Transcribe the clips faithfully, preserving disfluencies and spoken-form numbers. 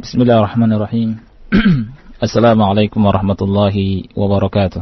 Bismillahirrahmanirrahim. Assalamualaikum warahmatullahi wabarakatuh.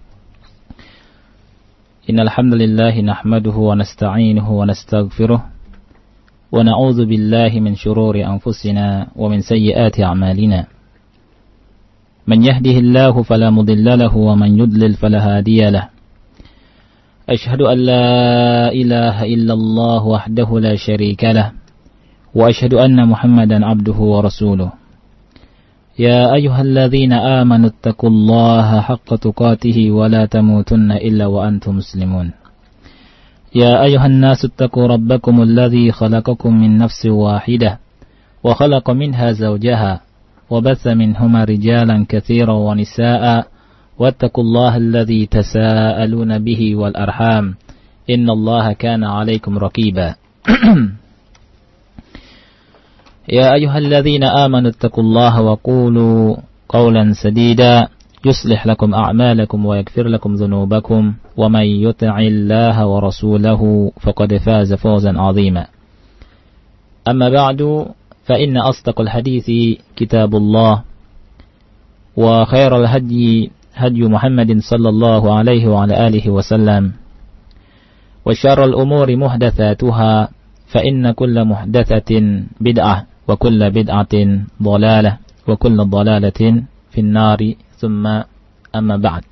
Innal hamdalillah nahmaduhu wa nasta'inuhu wa nastaghfiruh wa na'udzu billahi min shururi anfusina wa min sayyiati a'malina. Man yahdihillahu fala mudilla lahu wa man yudlil fala hadiya lahu. Ashhadu an la ilaha illallah wahdahu la syarika lahu. وأشهد أن محمدا عبده ورسوله يا أيها الذين آمنوا اتقوا الله حق تقاته ولا تموتن إلا وأنتم مسلمون يا أيها الناس اتقوا ربكم الذي خلقكم من نفس واحدة وخلق منها زوجها وبث منهما رجالا كثيرا ونساء واتقوا الله الذي تساءلون به والأرحام إن الله كان عليكم رقيبا يا أيها الذين آمنوا اتقوا الله وقولوا قولا سديدا يصلح لكم أعمالكم ويغفر لكم ذنوبكم ومن يطع الله ورسوله فقد فاز فوزا عظيما أما بعد فإن أصدق الحديث كتاب الله وخير الهدي هدي محمد صلى الله عليه وعلى آله وسلم وشر الأمور محدثاتها فإن كل محدثة بدعة وكل بدعة ضلالة وكل ضلالة في النار ثم أما بعد.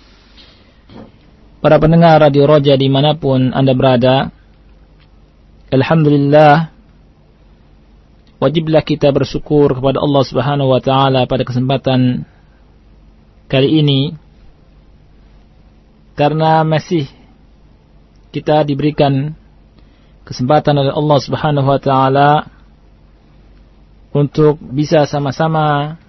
Para pendengar Radio Roja dimanapun Anda berada, alhamdulillah, wajiblah kita bersyukur kepada Allah Subhanahu wa taala pada kesempatan kali ini karena masih kita diberikan kesempatan oleh Allah Subhanahu wa taala untuk bisa sama-sama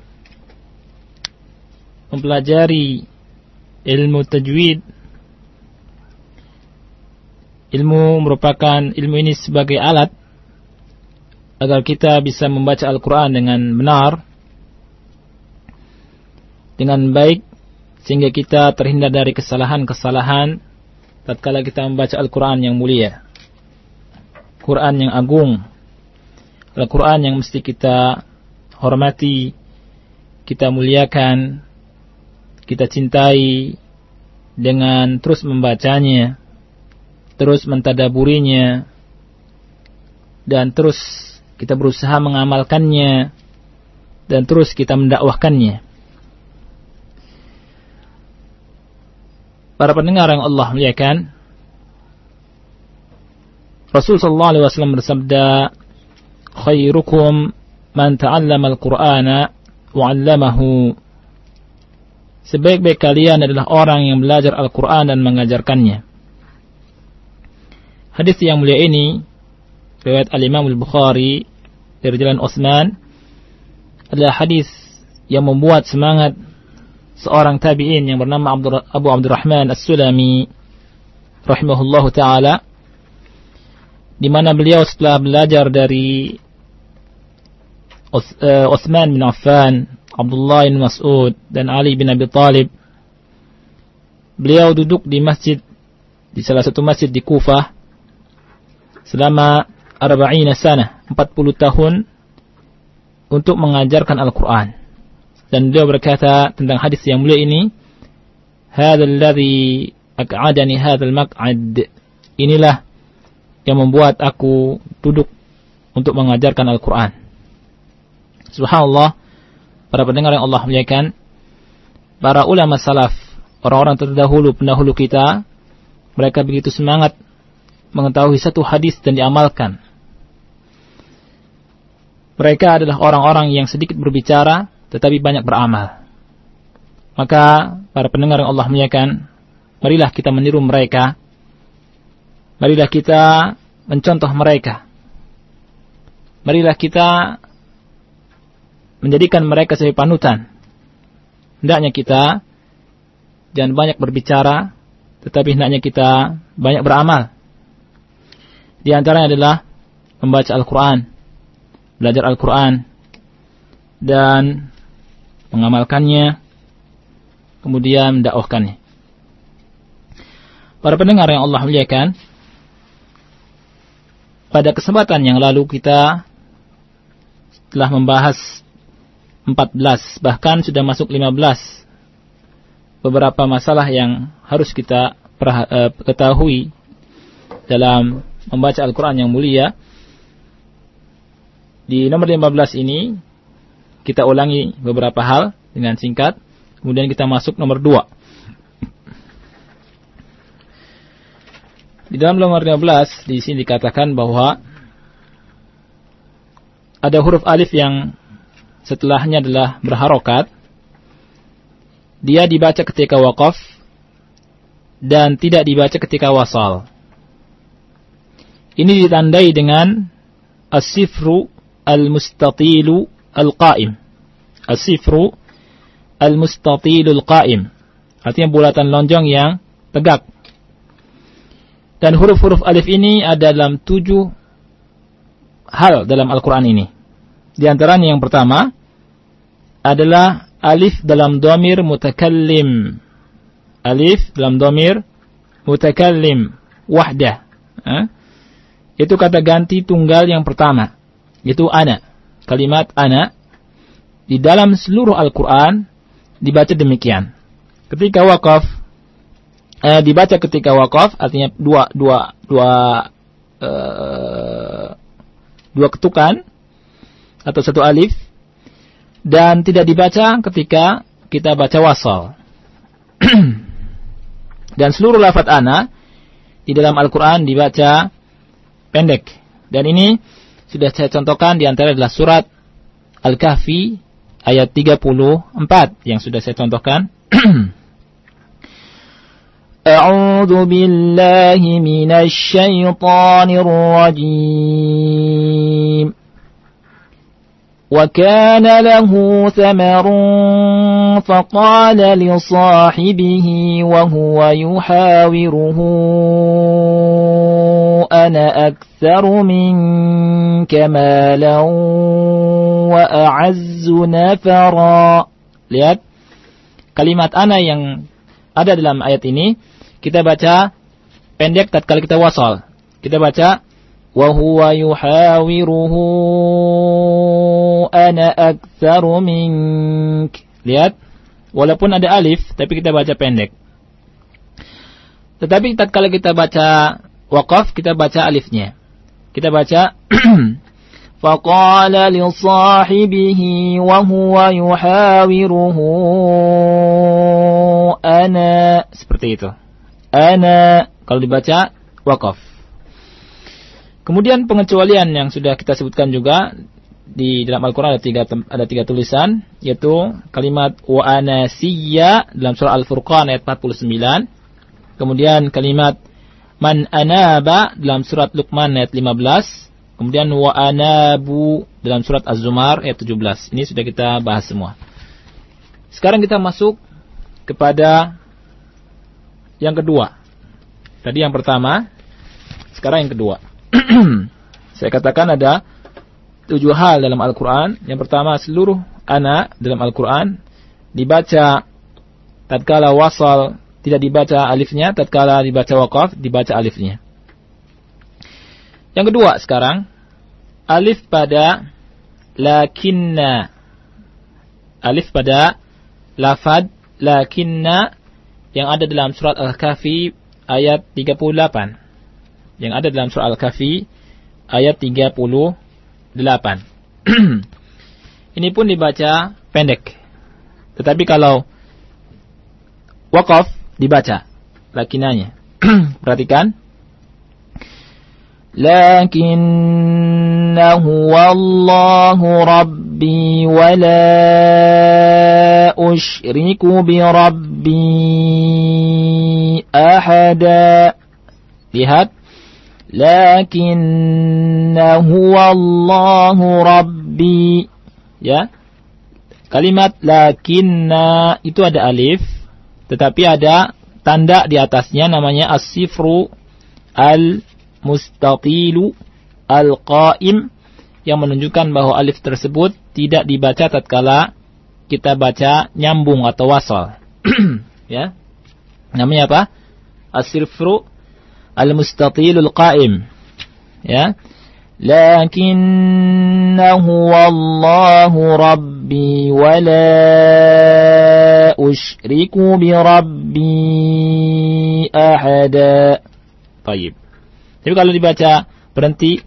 mempelajari ilmu tajwid. Ilmu merupakan ilmu ini sebagai alat agar kita bisa membaca Al-Quran dengan benar, dengan baik, sehingga kita terhindar dari kesalahan-kesalahan tatkala kita membaca Al-Quran yang mulia, Quran yang agung, Al-Quran yang mesti kita hormati, kita muliakan, kita cintai dengan terus membacanya, terus mentadaburinya, dan terus kita berusaha mengamalkannya, dan terus kita mendakwahkannya. Para pendengar yang Allah muliakan, Rasul sallallahu alaihi wasallam bersabda, khairukum man ta'allama al-Qur'ana wa 'allamahu. Sebaik-baik kalian adalah orang yang belajar Al-Qur'an dan mengajarkannya. Hadis yang mulia ini riwayat Al-Imam Al-Bukhari dari jalan Utsman adalah hadis yang membuat semangat seorang tabi'in yang bernama Abu Abdurrahman As-Sulami rahimahullahu taala, di mana beliau setelah belajar dari Utsman bin Affan, Abdullah bin Mas'ud, dan Ali bin Abi Thalib, beliau duduk di masjid, di salah satu masjid di Kufah selama arba'ina sana, empat puluh tahun, untuk mengajarkan Al-Quran. Dan beliau berkata tentang hadis yang mulia ini, hadzal ladzi aq'adani hadzal maq'ad, inilah yang membuat aku duduk untuk mengajarkan Al-Quran. Subhanallah, para pendengar yang Allah muliakan, para ulama salaf, orang-orang terdahulu, pendahulu kita, mereka begitu semangat mengetahui satu hadis dan diamalkan. Mereka adalah orang-orang yang sedikit berbicara tetapi banyak beramal. Maka para pendengar yang Allah muliakan, marilah kita meniru mereka. Marilah kita mencontoh mereka. Marilah kita menjadikan mereka sebagai panutan. Hendaknya kita jangan banyak berbicara, tetapi hendaknya kita banyak beramal. Di antaranya adalah membaca Al-Quran, belajar Al-Quran, dan mengamalkannya, kemudian mendakwahkannya. Para pendengar yang Allah muliakan, pada kesempatan yang lalu kita telah membahas empat belas, bahkan sudah masuk lima belas. Beberapa masalah yang harus kita perha- ketahui dalam membaca Al-Quran yang mulia. Di nomor lima belas ini kita ulangi beberapa hal dengan singkat, kemudian kita masuk nomor dua. Di dalam nomor lima belas di sini dikatakan bahwa ada huruf alif yang setelahnya adalah berharokat. Dia dibaca ketika waqaf dan tidak dibaca ketika wasal. Ini ditandai dengan as-sifru al-mustatilu al-qa'im. As-sifru al-mustatilu al-qa'im. Artinya bulatan lonjong yang tegak. Dan huruf-huruf alif ini ada dalam tujuh hal dalam Al-Quran ini. Di antaranya yang pertama adalah alif dalam dhamir mutakallim. Alif dalam dhamir mutakallim wahdah. Eh? Itu kata ganti tunggal yang pertama. Itu ana. Kalimat ana di dalam seluruh Al-Quran dibaca demikian. Ketika waqaf, eh, dibaca ketika waqaf artinya dua dua dua eh, dua ketukan atau satu alif, dan tidak dibaca ketika kita baca wasal. Dan seluruh lafaz ana di dalam Al-Quran dibaca pendek. Dan ini sudah saya contohkan, di antara adalah surat Al-Kahfi ayat tiga puluh empat yang sudah saya contohkan. A'udzu billahi minasy syaithanir rajim. وكان له ثمر فقال لصاحبه وهو يحاوره أنا أكثر منك مالا وأعز نفرا. Lihat kalimat ana yang ada dalam ayat ini kita baca pendek tatkala kita wasal. Kita baca وَهُوَ يُحَاوِرُهُ أَنَا أَكْثَرُ مِنْكَ. Lihat, walaupun ada alif, tapi kita baca pendek. Tetapi tatkala kita baca waqaf, kita baca alifnya. Kita baca فَقَالَ لِصَاحِبِهِ وَهُوَ يُحَاوِرُهُ أَنَا. Seperti itu. أَنَا kalau dibaca waqaf. Kemudian pengecualian yang sudah kita sebutkan juga di dalam Al-Quran ada tiga, ada tiga tulisan, yaitu kalimat wa anasiyya dalam surah Al-Furqan ayat empat puluh sembilan. Kemudian kalimat man anaba dalam surat Luqman ayat lima belas. Kemudian wa anabu dalam surat Az-Zumar ayat tujuh belas. Ini sudah kita bahas semua. Sekarang kita masuk kepada yang kedua. Tadi yang pertama, sekarang yang kedua. Saya katakan ada tujuh hal dalam Al-Quran. Yang pertama, seluruh ana dalam Al-Quran dibaca tatkala wasal, tidak dibaca alifnya. Tatkala dibaca waqaf, dibaca alifnya. Yang kedua sekarang, alif pada lakinna. Alif pada lafad lakinna yang ada dalam surat Al-Kahfi ayat tiga puluh delapan. Yang ada dalam surah Al-Kahfi ayat tiga puluh delapan. Ini pun dibaca pendek. Tetapi kalau waqaf dibaca lakinanya. Perhatikan. Lakinnahu wallahu rabbi wa la usyriku bi rabbi ahada. Lihat. Lakinnahu wallahu rabbi. Ya. Kalimat lakinna itu ada alif, tetapi ada tanda di atasnya namanya as-sifru al-mustatilu al-qa'im yang menunjukkan bahwa alif tersebut tidak dibaca tatkala kita baca nyambung atau wasal. Ya. Namanya apa? As-sifru al-mustatilul qa'im. Ya. lakinnahu wallahu rabbi wa la usyriku bi rabbi ahada. Baik. Tapi kalau dibaca berhenti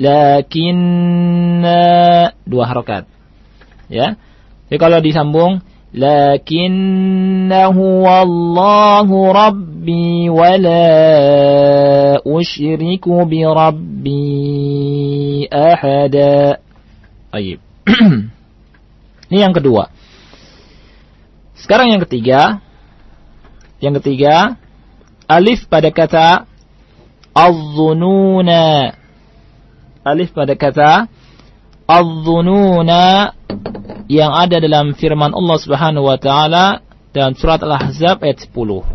lakinna, dua harakat. Ya. Jadi kalau disambung lakinnahu wallahu rabbi wa la usyriku bi rabbi ahada. Baik. Ini yang kedua. Sekarang yang ketiga. Yang ketiga, alif pada kata az-zununa. Alif pada kata az-zununa yang ada dalam firman Allah Subhanahu wa taala dalam surat Al-Ahzab ayat sepuluh.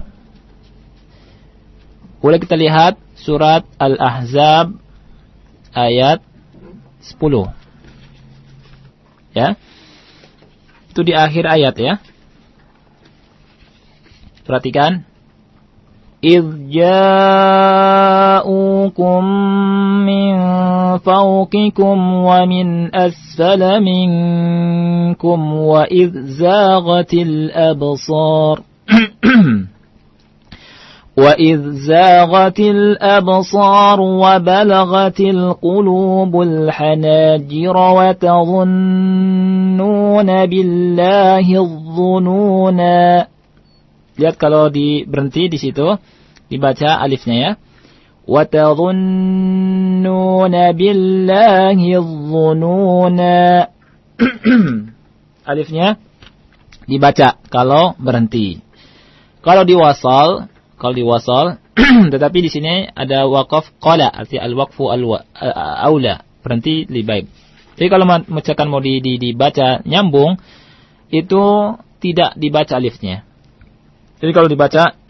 Boleh kita lihat surat Al-Ahzab ayat sepuluh. Ya. Itu di akhir ayat ya. Perhatikan. إِذْ جَاءُوكُمْ مِنْ فَوْقِكُمْ وَمِنْ أَسْفَلَ مِنْكُمْ وَإِذْ زَاغَتِ الْأَبْصَارُ وَإِذْ زَاغَتِ الْأَبْصَارُ وَبَلَغَتِ الْقُلُوبُ الْحَنَاجِرَ وَتَظُنُّونَ بِاللَّهِ الظُّنُونَا. Lihat kalau di berhenti di situ dibaca alifnya ya. Wa tadhunnuna billahi dhununa. Alifnya dibaca kalau berhenti. Kalau diwasal, kalau diwasal tetapi di sini ada waqaf qala, arti al-waqfu al-aula, berhenti lebih baik. Jadi kalau misalkan mau di, di, dibaca nyambung itu tidak dibaca alifnya. Jadi kalau dibaca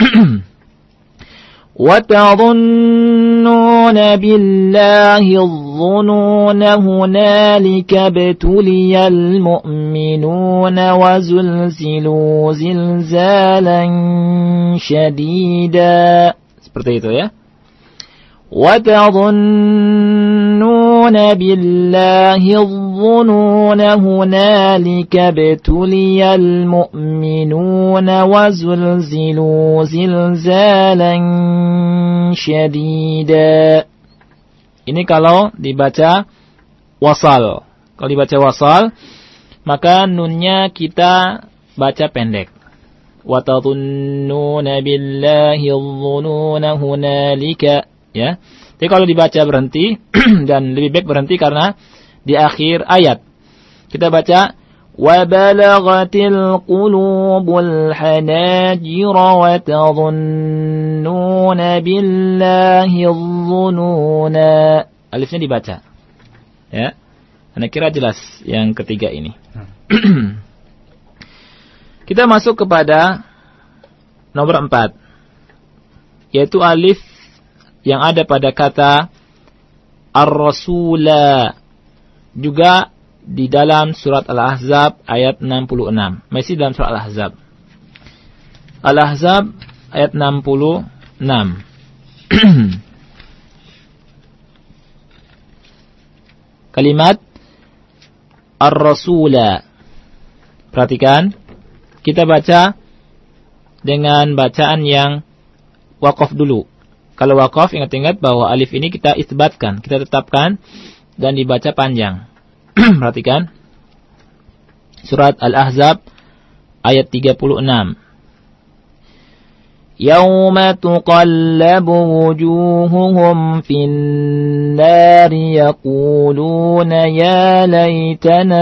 wa tadhunnuna billahi adh-dhununa hunalika btuliyal mu'minuna wa zulzilu zilzalan shadida. Seperti itu ya. Wa tadhunnuna billahi adh-dhununa hunalika btuliyal mu'minuna wa zulzilu zilzalan shadida. Ini kalau dibaca wasal. Kalau dibaca wasal, maka nunnya kita baca pendek. Wa tadhunnuna billahi adh-dhununa hunalika. Ya. Jadi kalau dibaca berhenti dan lebih baik berhenti karena di akhir ayat kita baca wa balaghatil qulubul hanajira wa tadhunnuna billahi dhununa. Alifnya dibaca. Ya. Anda kira jelas yang ketiga ini. Kita masuk kepada nomor empat, yaitu alif yang ada pada kata ar-rasula, juga di dalam surat Al-Ahzab ayat enam puluh enam. Masih dalam surat Al-Ahzab. Al-Ahzab ayat enam puluh enam. Kalimat ar-rasula. Perhatikan, kita baca dengan bacaan yang waqaf dulu. Kalau waqaf, ingat-ingat bahwa alif ini kita isbatkan, kita tetapkan dan dibaca panjang. Perhatikan. Surat Al-Ahzab ayat tiga puluh enam. Yauma tuqallabu wujuhuhum fin nari yaquluna ya laytana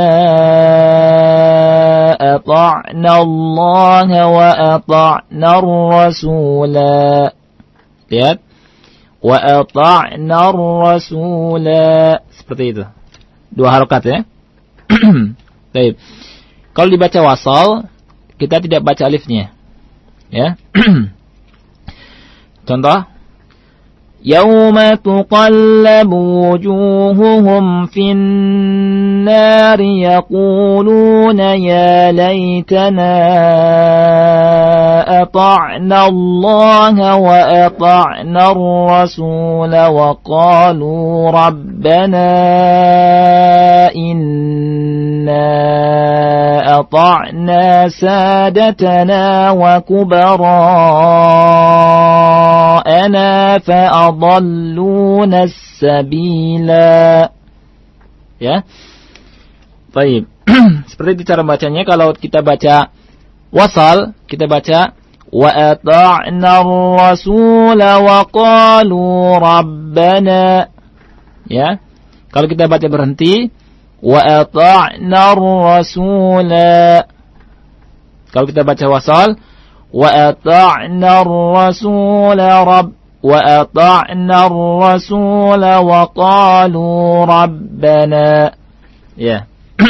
ata'na Allah wa ata'na ar-rasula. Lihat. Wa ata'na ar-rasula. Seperti itu. Dua harokat ya. Baik. Kalau dibaca wasal, kita tidak baca alifnya. Ya. Contoh. Yauma tuqallabu wujuhuhum fin nari yaquluna ya laitana ata'na Allah wa ata'na ar-rasul wa qalu rabbana inna ata'na sadatana wa kubara'ana fa'adalluna as-sabila. Ya. Baik. Seperti itu cara bacanya. Kalau kita baca wasal, kita baca wa ata'na ar-rasul wa qalu rabbana. Ya. Kalau kita baca berhenti, wa ata'na ar-rasul. Kalau kita baca wasal, wa ata'na ar-rasul rabb wa ata'na ar-rasul wa qalu rabbana. Ya.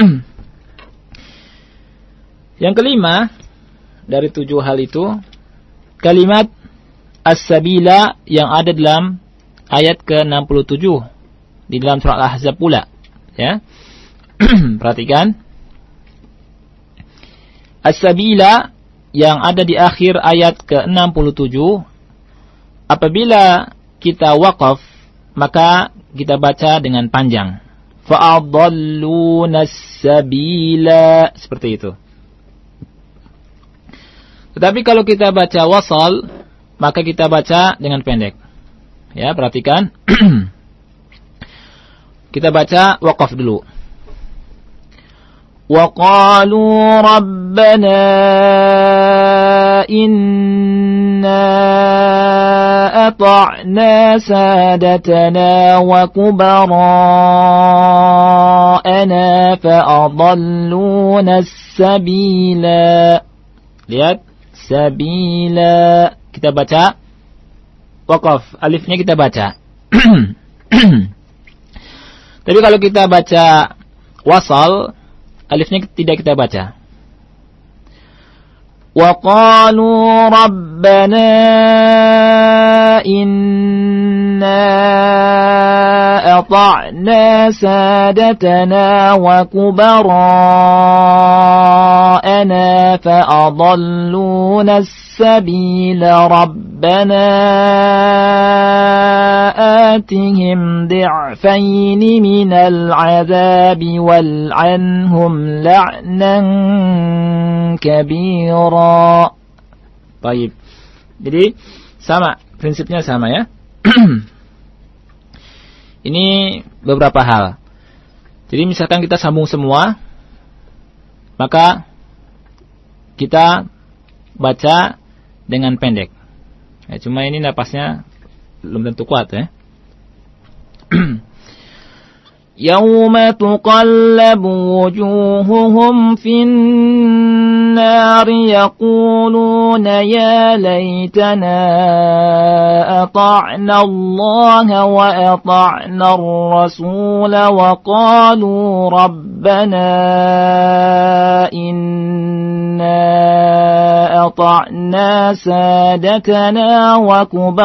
Yang kelima dari tujuh hal itu, kalimat as-sabila yang ada dalam ayat ke enam puluh tujuh di dalam surah Al-Ahzab pula. Ya. Perhatikan. As-sabila yang ada di akhir ayat ke enam puluh tujuh, apabila kita waqaf, maka kita baca dengan panjang. Fa'adalluna as-sabila, seperti itu. Tetapi kalau kita baca wasal, maka kita baca dengan pendek. Ya, perhatikan. Kita baca waqaf dulu. Wa qalu rabbana inna ata'na sadatana wa kubara'ana fa'adalluna as-sabila. Lihat, sabila. Kita baca waqaf, alifnya kita baca. Tapi kalau kita baca wasal, alifnya tidak kita baca. Wa qalu rabbana inna ata'na sadatana wa kubara'ana fa'adalluna as-sabila rabbana atihim di'faini minal 'adzabi wal'anhum la'nan kabira. Baik. Jadi sama, prinsipnya sama ya. Ini beberapa hal. Jadi misalkan kita sambung semua, maka kita baca dengan pendek. Ya, cuma ini napasnya belum tentu kuat ya. Yauma tuqallabu wujuhuhum fin nari yaquluna ya laitana ata'na Allah wa ata'na ar-rasul wa qalu rabbana inna ata'na sadatana wa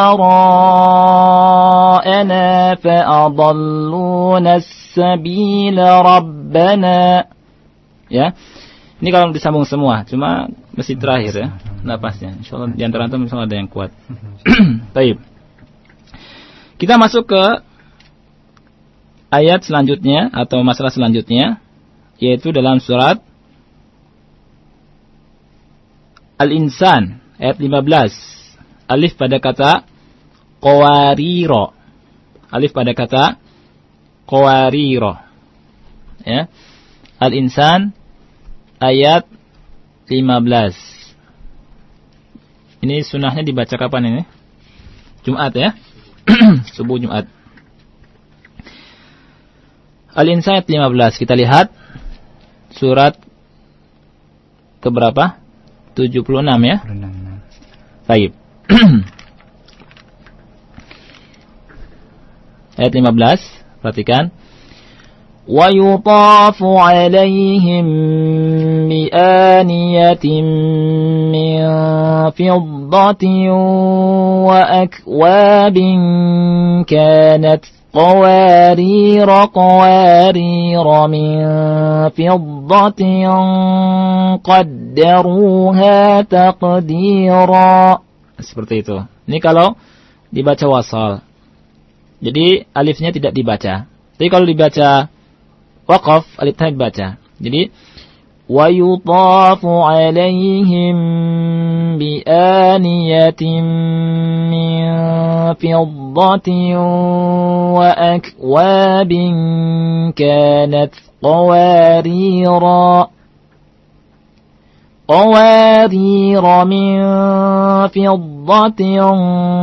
kubara'ana fa'adalluna sabila rabbana. Ya. Ini kalau disambung semua, cuma mesti terakhir ya napasnya. Insyaallah di antara antum misalnya ada yang kuat. Baik. Kita masuk ke ayat selanjutnya atau masalah selanjutnya, yaitu dalam surat Al-Insan ayat lima belas. Alif pada kata qawariro. Alif pada kata qawariro. Ya. Al-Insan ayat lima belas. Ini sunnahnya dibaca kapan ini? Jumat ya. Subuh Jumat. Al-Insan ayat lima belas. Kita lihat surat keberapa? tujuh puluh enam ya. Baik. Ayat lima belas. Perhatikan. ويطاف عليهم بآنية من فضة وأكواب كانت قوارير قوارير من فضة قدروها تقديرا. Seperti itu. Ini kalau dibaca wasal. Jadi alifnya tidak dibaca. Tapi kalau dibaca waqaf, alifnya dibaca. Jadi wa yutafu alaihim bi aniyatin min fiddatin wa akwabin kanat qawarira qawarira min fiddatin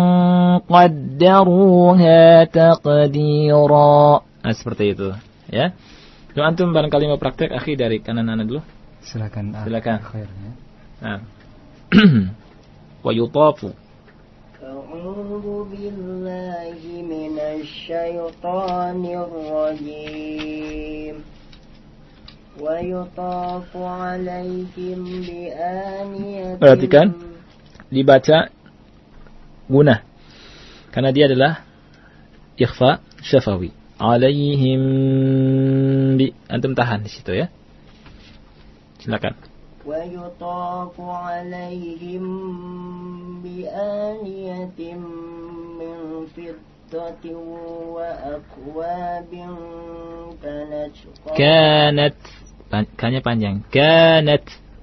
qaddaruha taqdira. Nah, seperti itu, ya. Yo, antum barangkali mau praktek, akhi, dari kanan anak dulu. Silakan. Silakan. Akhirnya. Nah. Wa yutafu. A'udzu billahi minasy syaithanir rajim. Wa yutafu 'alaihim bi aniyatin. Perhatikan, dibaca gunah. Karena dia adalah ikhfa syafawi. Alaihim bi, antum tahan di situ, ya. Silakan. Wa yutafu alaihim bi aniyatin min fiddatin wa akwabin kanat kanat kannya panjang, kanat.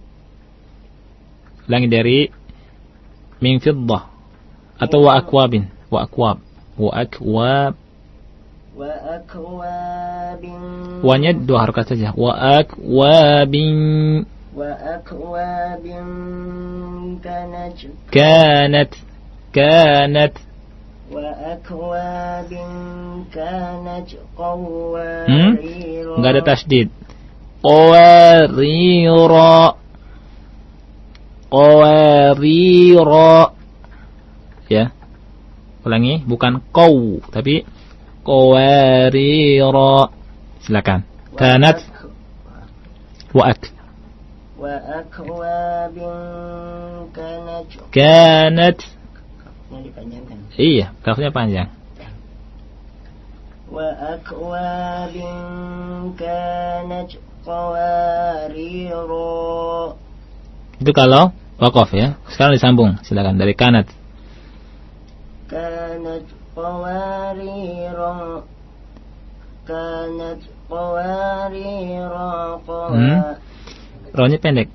Ulangi dari min fiddah atau wa akwabin, wa akwab, wa akwab. Wa akwabin. Wanya dua harokat saja. Wa akwabin. Wa akwabin kanat. Kanat. Kanat. Wa akwabin kanat qawarira. Hmm? Enggak ada tasdid. Qawarira. Qawarira. Ya. Ulangi, bukan qaw, tapi qawarira. Silakan. Kanat wa ak. Wa akwabin kanat. Kanat. Kafnya dipanjangkan. Iya, kafnya panjang. Wa akwabin kanat qawarira. Itu kalau waqaf, ya. Sekarang disambung. Silakan dari kanat. Kanat qawarira. Kanat qawarira. Hmm. Rohnya pendek.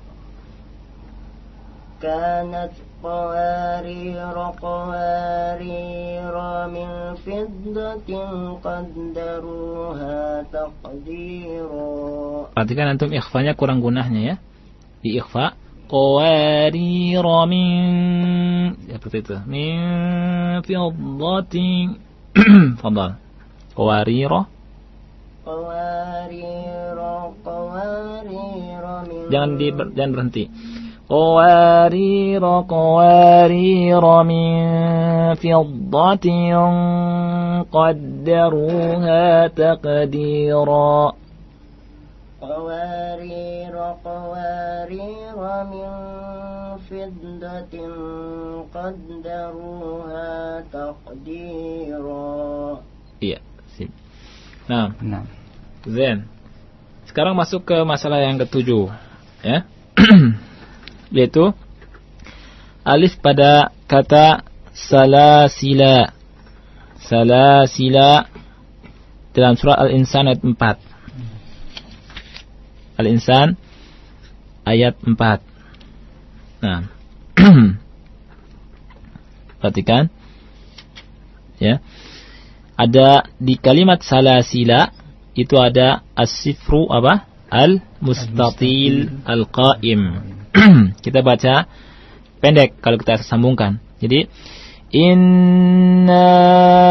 Kanat qawarira qawarira min fiddatin qaddaruha taqdira. Perhatikan antum ikhfanya kurang gunahnya, ya. Di ikhfa qawarira min, seperti itu. Min fiddatin. Fadhal. Qawarira. Qawarira qawarira min. Jangan di jangan berhenti. Qawarira qawarira min fiddatin qaddaruha taqdira. Qawarira qawarira min fiddatin qaddaruha taqdira. Iya, sip. Nah, Nah. Zen. Sekarang masuk ke masalah yang ketujuh, ya. Yaitu alif pada kata salasila. Salasila dalam surah Al-Insan ayat empat. Al-Insan ayat empat. Nah. Perhatikan. Ya. Ada di kalimat salasila itu ada as-sifru apa? Al-mustatil al-qaim. Kita baca pendek kalau kita sambungkan. Jadi inna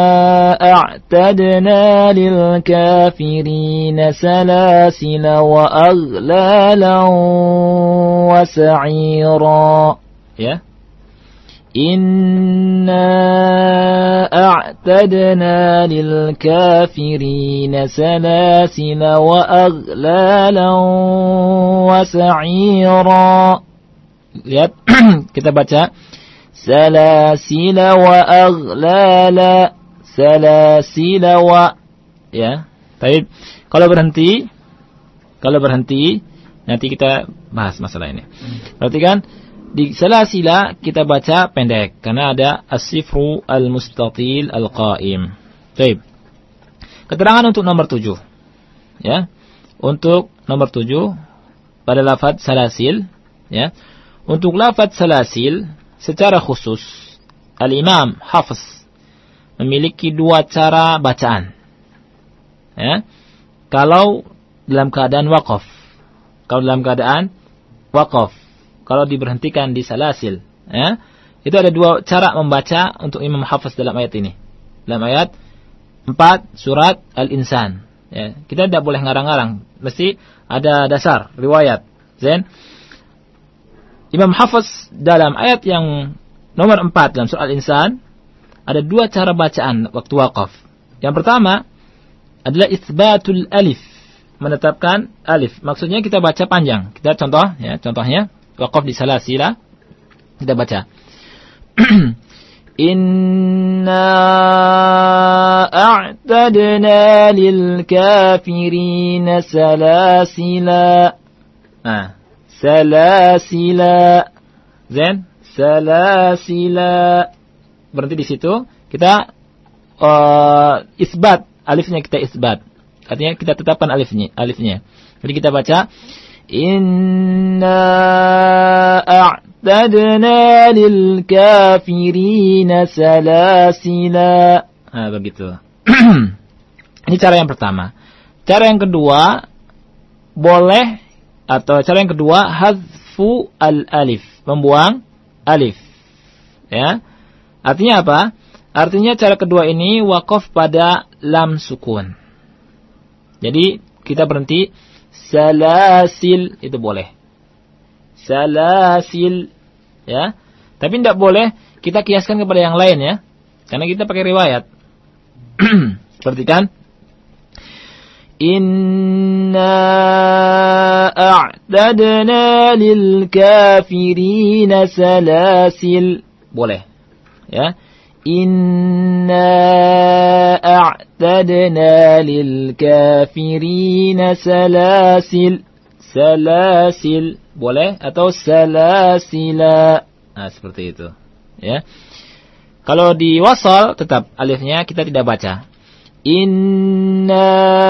a'tadna lil kafirina salasila wa aghlalan wa sa'ira. Ya. Inna a'tadna lil kafirina salasila wa aghlalan wa sa'ira. Lihat, kita baca salasila wa aghlala, salasila wa, ya. Tapi kalau berhenti, kalau berhenti nanti kita bahas masalah ini. Perhatikan di salasila kita baca pendek karena ada as-sifru al-mustatil al-qaim. Baik. Keterangan untuk nomor tujuh. Ya. Untuk nomor tujuh pada lafaz salasil, ya. Untuk lafaz salasil secara khusus Al-Imam Hafiz memiliki dua cara bacaan. Ya. Kalau dalam keadaan waqaf. Kalau dalam keadaan waqaf. Kalau diberhentikan di salasil, ya, itu ada dua cara membaca untuk Imam Hafiz dalam ayat ini. Dalam ayat empat surat Al-Insan. Ya, kita tidak boleh ngarang-ngarang, mesti ada dasar riwayat. Zain. Imam Hafiz dalam ayat yang nomor empat dalam surat Al-Insan ada dua cara bacaan waktu waqaf. Yang pertama adalah itsbatul alif, menetapkan alif. Maksudnya kita baca panjang. Kita contoh, ya, contohnya waqaf di salasila, kita baca Inna a'tadna lil kafirina salasila. Nah, salasila. Zain, salasila. Berhenti di situ. Kita uh, isbat, alifnya kita isbat. Artinya kita tetapkan alifnya, alifnya. Jadi kita baca Inna a'tadna lil kafirina salasila. Nah, begitu. Ini cara yang pertama. Cara yang kedua, boleh, atau cara yang kedua, hadfu al-alif, membuang alif. Ya. Artinya apa? Artinya cara kedua ini waqaf pada lam sukun. Jadi kita berhenti salasil, itu boleh. Salasil, ya. Tapi tidak boleh kita kiaskan kepada yang lain, ya. Karena kita pakai riwayat. Perhatikan. Inna a'tadna lil kafirina salasil. Boleh. Ya. Inna a'tadna lil kafirina salasil. Salasil boleh, atau salasila. Nah, seperti itu. Ya. Kalau di wasal tetap alifnya kita tidak baca. Inna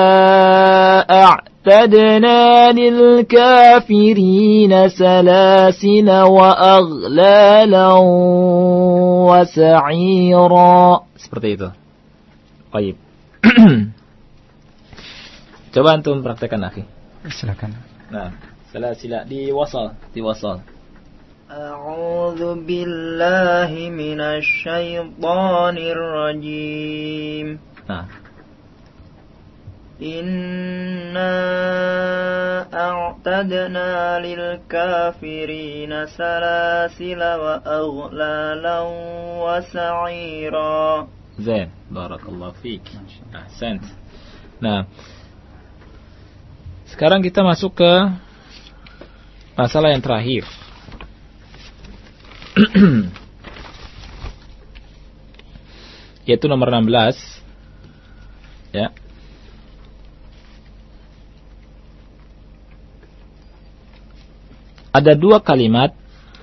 a'tadna lil kafirina salasila wa aghlalan wa sa'ira. Seperti itu. Baik. Coba antum praktekkan, akhi. Silakan. Nah, salasila di wasal, di wasal. A'udzu billahi minasy syaithanir rajim. Nah. Inna a'tadna lil kafirina salasila wa aghlalan wa sa'ira. Zain, barakallahu fiik. Ahsant. Nah, sekarang kita masuk ke masalah yang terakhir. Yaitu nomor enam belas. Ya. Ada dua kalimat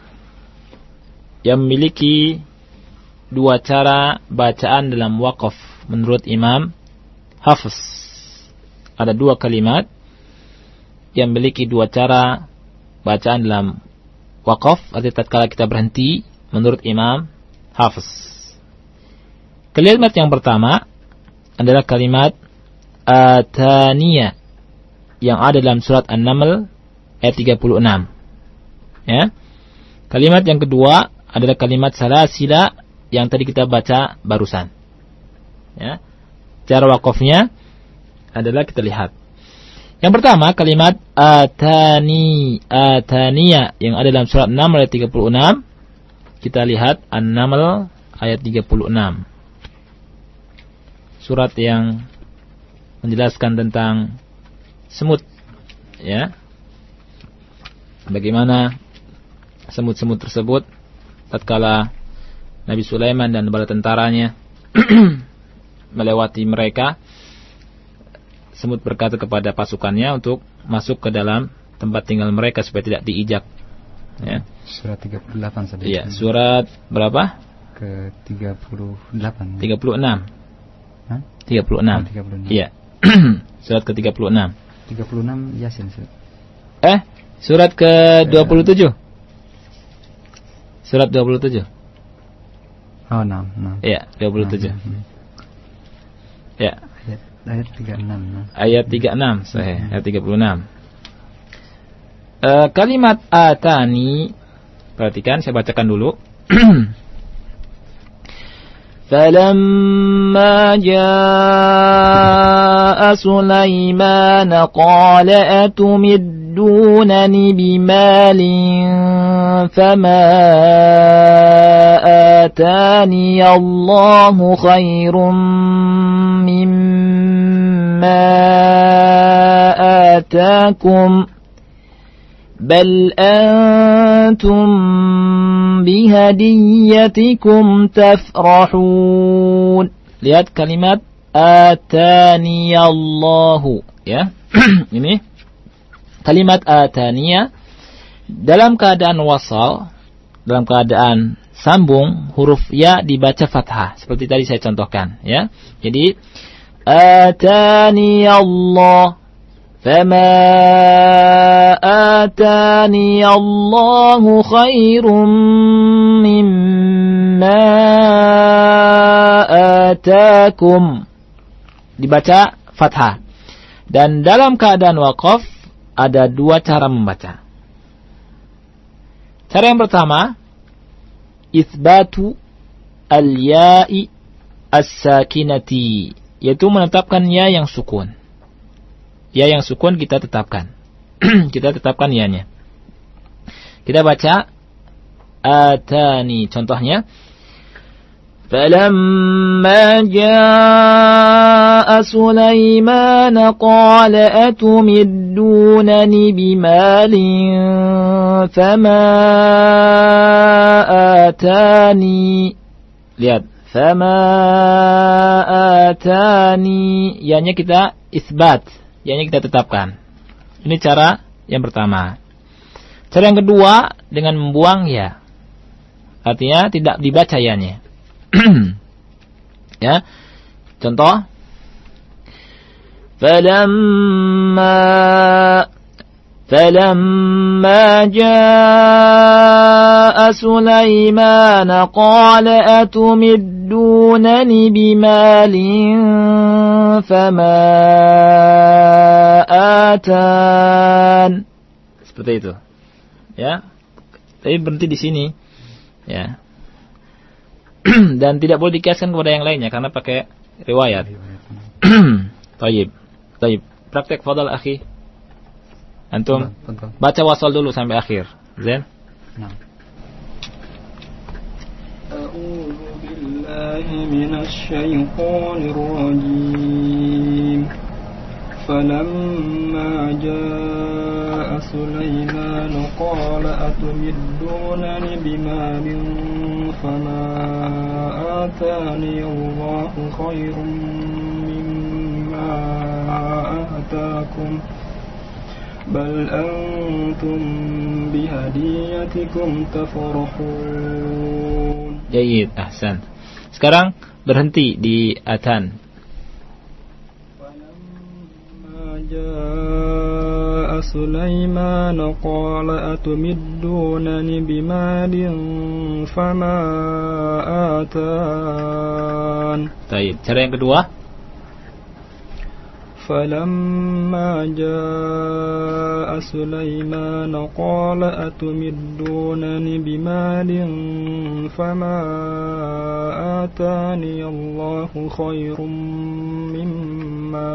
yang memiliki dua cara bacaan dalam waqaf menurut Imam Hafiz. Ada dua kalimat yang memiliki dua cara bacaan dalam waqaf, artinya tatkala kita berhenti menurut Imam Hafiz. Kalimat yang pertama adalah kalimat ataniya yang ada dalam surat An-Naml ayat tiga puluh enam. Ya. Kalimat yang kedua adalah kalimat salasila yang tadi kita baca barusan. Ya. Cara waqafnya adalah kita lihat. Yang pertama kalimat atani, ataniya yang ada dalam surat enam ayat tiga puluh enam. kita lihat An-Naml ayat tiga puluh enam. Surat yang menjelaskan tentang semut, ya. Bagaimana semut-semut tersebut tatkala Nabi Sulaiman dan bala tentaranya melewati mereka, semut berkata kepada pasukannya untuk masuk ke dalam tempat tinggal mereka supaya tidak diijak. Ya. Surat tiga puluh delapan saja. Iya, surat berapa? Ke tiga puluh delapan. tiga puluh enam. Hah? tiga puluh enam. Oh, tiga puluh enam. Iya. Surat ke tiga puluh enam. tiga puluh enam Yasin. Eh, surat ke dua puluh tujuh. Surat dua puluh tujuh. Oh, enam, enam. Iya, dua puluh tujuh. enam, enam. Ya. Ayat, ayat tiga puluh enam. Enam. Ayat tiga puluh enam, sahih. Ayat tiga puluh enam. Uh, kalimat atani, perhatikan, saya bacakan dulu. فَلَمَّا جَاءَ سُلَيْمَانَ قَالَ أَتُمِدُّونَنِ بِمَالٍ فَمَا آتَانِيَ اللَّهُ خَيْرٌ مِّمَّا آتَاكُمْ بل أنتم بهديتكم تفرحون. Lihat kalimat ataniyallahu, ya. Ini kalimat ataniya dalam keadaan wasal, dalam keadaan sambung, huruf ya dibaca fathah seperti tadi saya contohkan, ya. Jadi ataniyallahu, فَمَا آتَانِيَ اللَّهُ خَيْرٌ مِّمَّا آتَاكُمْ, dibaca fathah. Dan dalam keadaan waqaf ada dua cara membaca. Cara yang pertama, itsbatu al-ya'i as-sakinati, yaitu menetapkan ya yang sukun. Ya yang sukun kita tetapkan. Kita tetapkan ya-nya. Kita baca atani, contohnya فَلَمَّا جَاءَ سُلَيْمَانَ قَالَ أَتُمِدُّونَنِ بِمَالٍ فَمَا آتَانِي. Lihat, فَمَا آتَانِي, ya-nya kita isbat, ya-nya kita tetapkan. Ini cara yang pertama. Cara yang kedua dengan membuang ya. Artinya tidak dibaca ya-nya. Ya. Contoh. Falamma falamma jaa Sulaiman qala atumiddunani bimalin fama atan. Seperti itu. Ya. Tapi berhenti di sini. Ya. Dan tidak boleh dikiaskan kepada yang lainnya karena pakai riwayat. Tayyib. Tayyib. Praktek fadal akhi. Antum baca wasal dulu sampai akhir. Zain? Nah. A'udzu billahi minasy syaithanir rajim. Falamma jaa Sulaiman qala atumiddunani bimalin fama atani Allahu khairum mimma ataakum bal antum bihadiyatikum tafrahun. Jayyid, ahsan. Sekarang berhenti di atan. Falamma jaa Sulaiman qala atumiddunani bimalin fama atan. Baik, cara yang kedua. فَلَمَّا جَاءَ سُلَيْمَانَ قَالَ أَتُمِدُّونَنِ بِمَالٍ فَمَا آتَانِيَ اللَّهُ خَيْرٌ مِّمَّا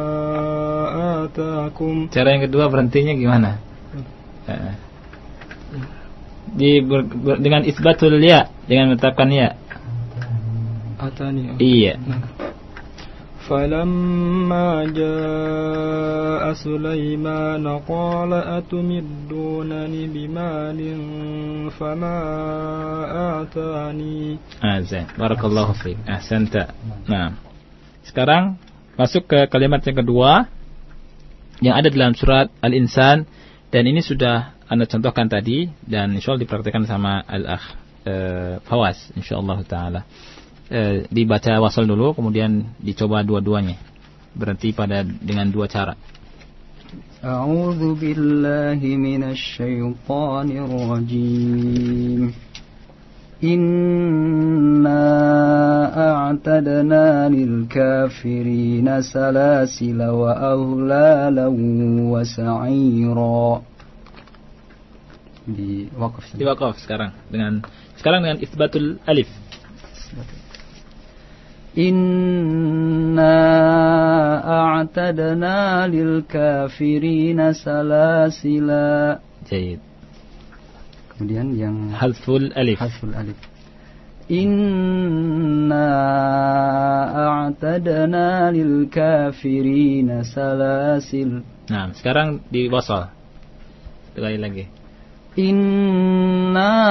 آتَاكُمْ. Cara yang kedua berhentinya gimana? Di di ber, ber, dengan isbatul ya, dengan menetapkan ya. Atani. Iya. Falamma jaa Sulaiman qala atumiddunani bimalin fama atani. Azan. Barakallahu fiik. Ahsanta. Nah. Sekarang masuk ke kalimat yang kedua yang ada dalam surat Al-Insan, dan ini sudah Anda contohkan tadi dan insyaallah dipraktikkan sama Al-Akh uh, Fawaz insyaallah taala. Uh, dibaca wasal dulu, kemudian dicoba dua-duanya. Berarti pada dengan dua cara. A'udzu billahi minasy syaithanir rajim. Inna a'tadna lil kafirina salasila wa aghlalan wa sa'ira. Di waqaf. Di waqaf sekarang dengan sekarang dengan isbatul alif. Inna a'tadna lil kafirina salasila. Baik. Kemudian yang hadful alif. Hadful alif. Inna a'tadna lil kafirina salasil. Nah, sekarang di wasal. Sekali lagi. Inna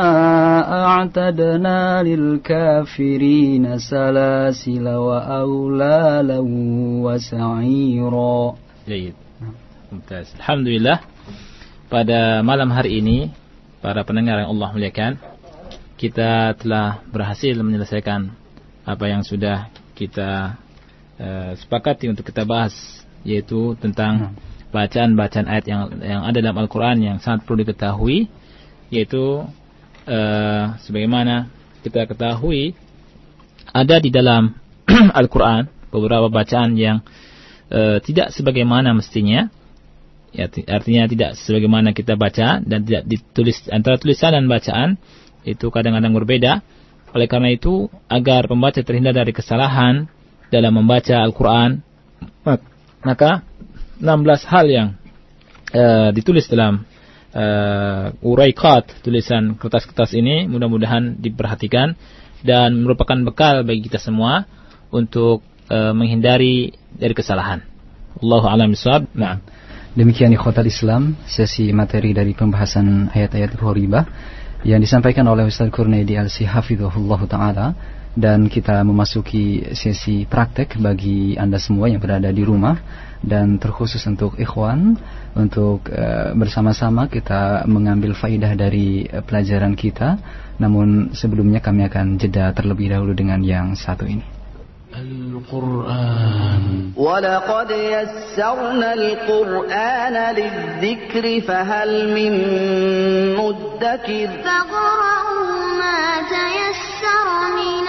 a'tadna lil kafirina salasila wa aghlalan wa sa'ira. Baik. Mumtaz. Alhamdulillah, pada malam hari ini para pendengar yang Allah muliakan, kita telah berhasil menyelesaikan apa yang sudah kita uh, sepakati untuk kita bahas, yaitu tentang bacaan-bacaan ayat yang yang ada dalam Al-Quran yang sangat perlu diketahui, yaitu uh, sebagaimana kita ketahui ada di dalam Al-Quran beberapa bacaan yang uh, tidak sebagaimana mestinya, ya, artinya tidak sebagaimana kita baca, dan tidak ditulis antara tulisan dan bacaan itu kadang-kadang berbeda. Oleh karena itu, agar pembaca terhindar dari kesalahan dalam membaca Al-Quran, maka enam belas hal yang uh, ditulis dalam uh, uraiqat, tulisan kertas-kertas ini mudah-mudahan diperhatikan dan merupakan bekal bagi kita semua untuk uh, menghindari dari kesalahan. Allahu a'lam bishawab. Nah, demikian ikhwatal Islam, sesi materi dari pembahasan ayat-ayat gharibah yang disampaikan oleh Ustaz Kurnaidi Al-Si hafizahullah ta'ala, dan kita memasuki sesi praktek bagi Anda semua yang berada di rumah, dan terkhusus untuk ikhwan, untuk uh, bersama-sama kita mengambil faidah dari uh, pelajaran kita. Namun sebelumnya kami akan jeda terlebih dahulu dengan yang satu ini. Al-Quran. وَلَقَدْ يَسَّرْنَا الْقُرْآنَ لِلذِّكْرِ فَهَلْ مِن مُّدَّكِرٍ فَاقْرَؤُوا مَا تَيَسَّرَ مِنَ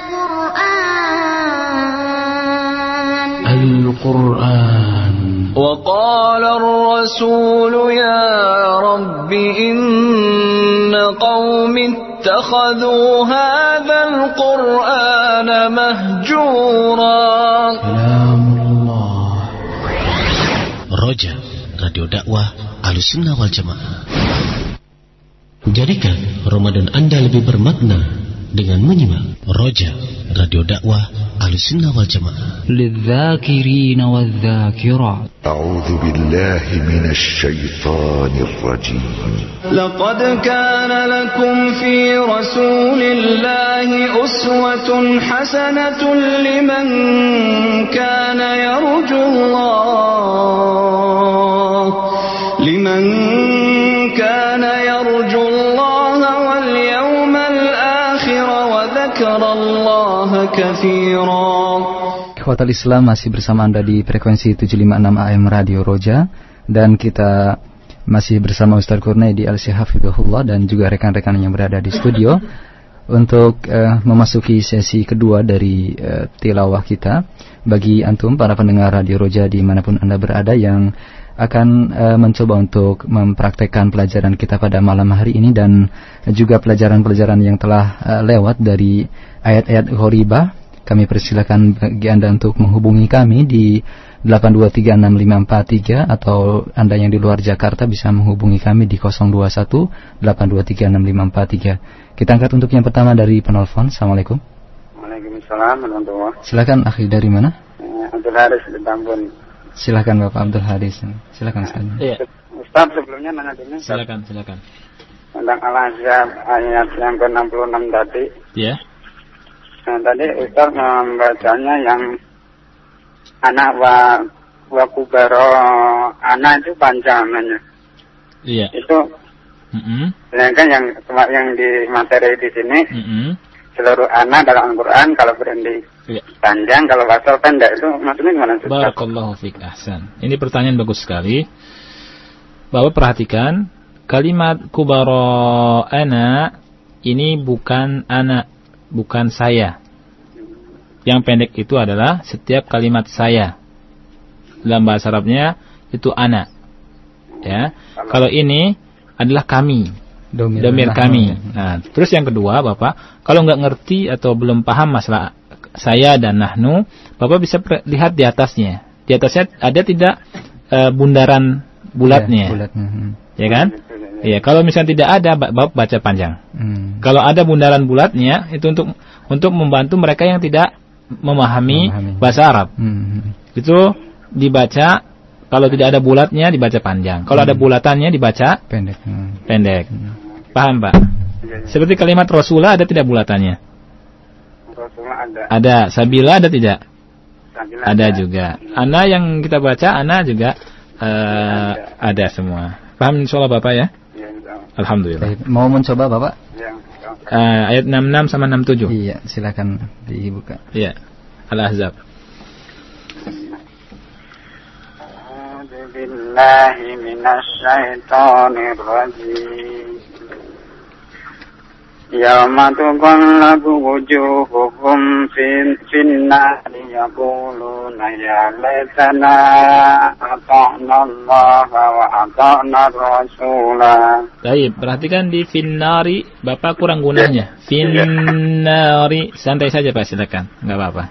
الْقُرْآنِ. القرآن. وقال الرسول يا رب إن قوم اتخذوا هذا القرآن مهجورا. كلام الله. Roja, Radio Dakwah Ahlussunnah wal Jamaah. Jadikan Ramadan Anda lebih bermakna dengan menyimak Roja, Radio Dakwah Ahlussunnah wal Jamaah. للذاكرين والذاكرات. أعوذ بالله من الشيطان الرجيم. لقد كان لكم في رسول الله أسوة حسنة لمن كان يرجو الله لمن كان يرجو الله واليوم الآخر وذكر الله كثيرا. Ikhwatal Islam, masih bersama Anda di frekuensi tujuh lima enam A M Radio Roja, dan kita masih bersama Ustaz Kurnaidi Al-Si hafizahullah dan juga rekan-rekan yang berada di studio untuk uh, memasuki sesi kedua dari uh, tilawah kita. Bagi antum para pendengar Radio Roja dimanapun Anda berada yang akan uh, mencoba untuk mempraktekkan pelajaran kita pada malam hari ini, dan juga pelajaran-pelajaran yang telah uh, lewat dari ayat-ayat gharibah, kami persilakan bagi Anda untuk menghubungi kami di delapan dua tiga enam lima empat tiga, atau Anda yang di luar Jakarta bisa menghubungi kami di nol dua satu delapan dua tiga enam lima empat tiga. Kita angkat untuk yang pertama dari penelpon. Assalamualaikum. Waalaikumsalam warahmatullahi. Silakan, akhi dari mana? Abdul Haris di Tambun. Silakan Bapak Abdul Haris. Silakan sekali. Iya. Ustaz, sebelumnya nanya dulu. Silakan, silakan. Tentang Al-Ahzab ayat yang ke enam puluh enam tadi. Iya. Nah, tadi Ustaz membacanya yang anak wa wa kubaro anak itu panjangannya. Iya. Itu Mm-hmm. sedangkan yang yang di materi di sini Mm-hmm. seluruh anak dalam Al-Quran kalau berhenti Iya. panjang, kalau wasal pendek, itu maksudnya gimana Ustaz? Barakallahu fiik, ahsan. Ini pertanyaan bagus sekali. Bapak perhatikan kalimat kubaro ana ini bukan anak, bukan saya. Yang pendek itu adalah setiap kalimat saya. Dalam bahasa Arabnya itu ana. Ya. Kalau ini adalah kami. Domir, Domir kami. Nah, terus yang kedua, Bapak, kalau nggak ngerti atau belum paham masalah saya dan nahnu, Bapak bisa lihat di atasnya. Di atasnya ada tidak e, bundaran bulatnya. Ya, bulatnya. Hmm. Ya kan? Iya, kalau misalnya tidak ada, Bapak baca panjang. Hmm. Kalau ada bundaran bulatnya, itu untuk untuk membantu mereka yang tidak memahami, memahami. bahasa Arab. Hmm. Itu dibaca. Kalau tidak ada bulatnya dibaca panjang. Kalau hmm. ada bulatannya dibaca pendek. Hmm. Pendek. Hmm. Paham, Pak? Seperti kalimat Rasulullah ada tidak bulatannya? Rasulullah ada. Ada. Sabila ada tidak? Sabila ada, ada juga. Ana yang kita baca, ana juga uh, ada. ada semua. Paham insyaallah Bapak ya? Ya, alhamdulillah. Mau mencoba Bapak? Ya. Uh, ayat enam puluh enam sama enam puluh tujuh. Iya, silakan dibuka. Iya. Al-Ahzab. Billahi minasyaitonir rajim. Yauma tuqallabu wujuhuhum fin finnari yaquluna ya laitana ata'na Allah wa ata'na Rasulah. Baik, perhatikan di finnari, Bapak kurang gunanya. Finnari, santai saja Pak, silakan. Enggak apa-apa.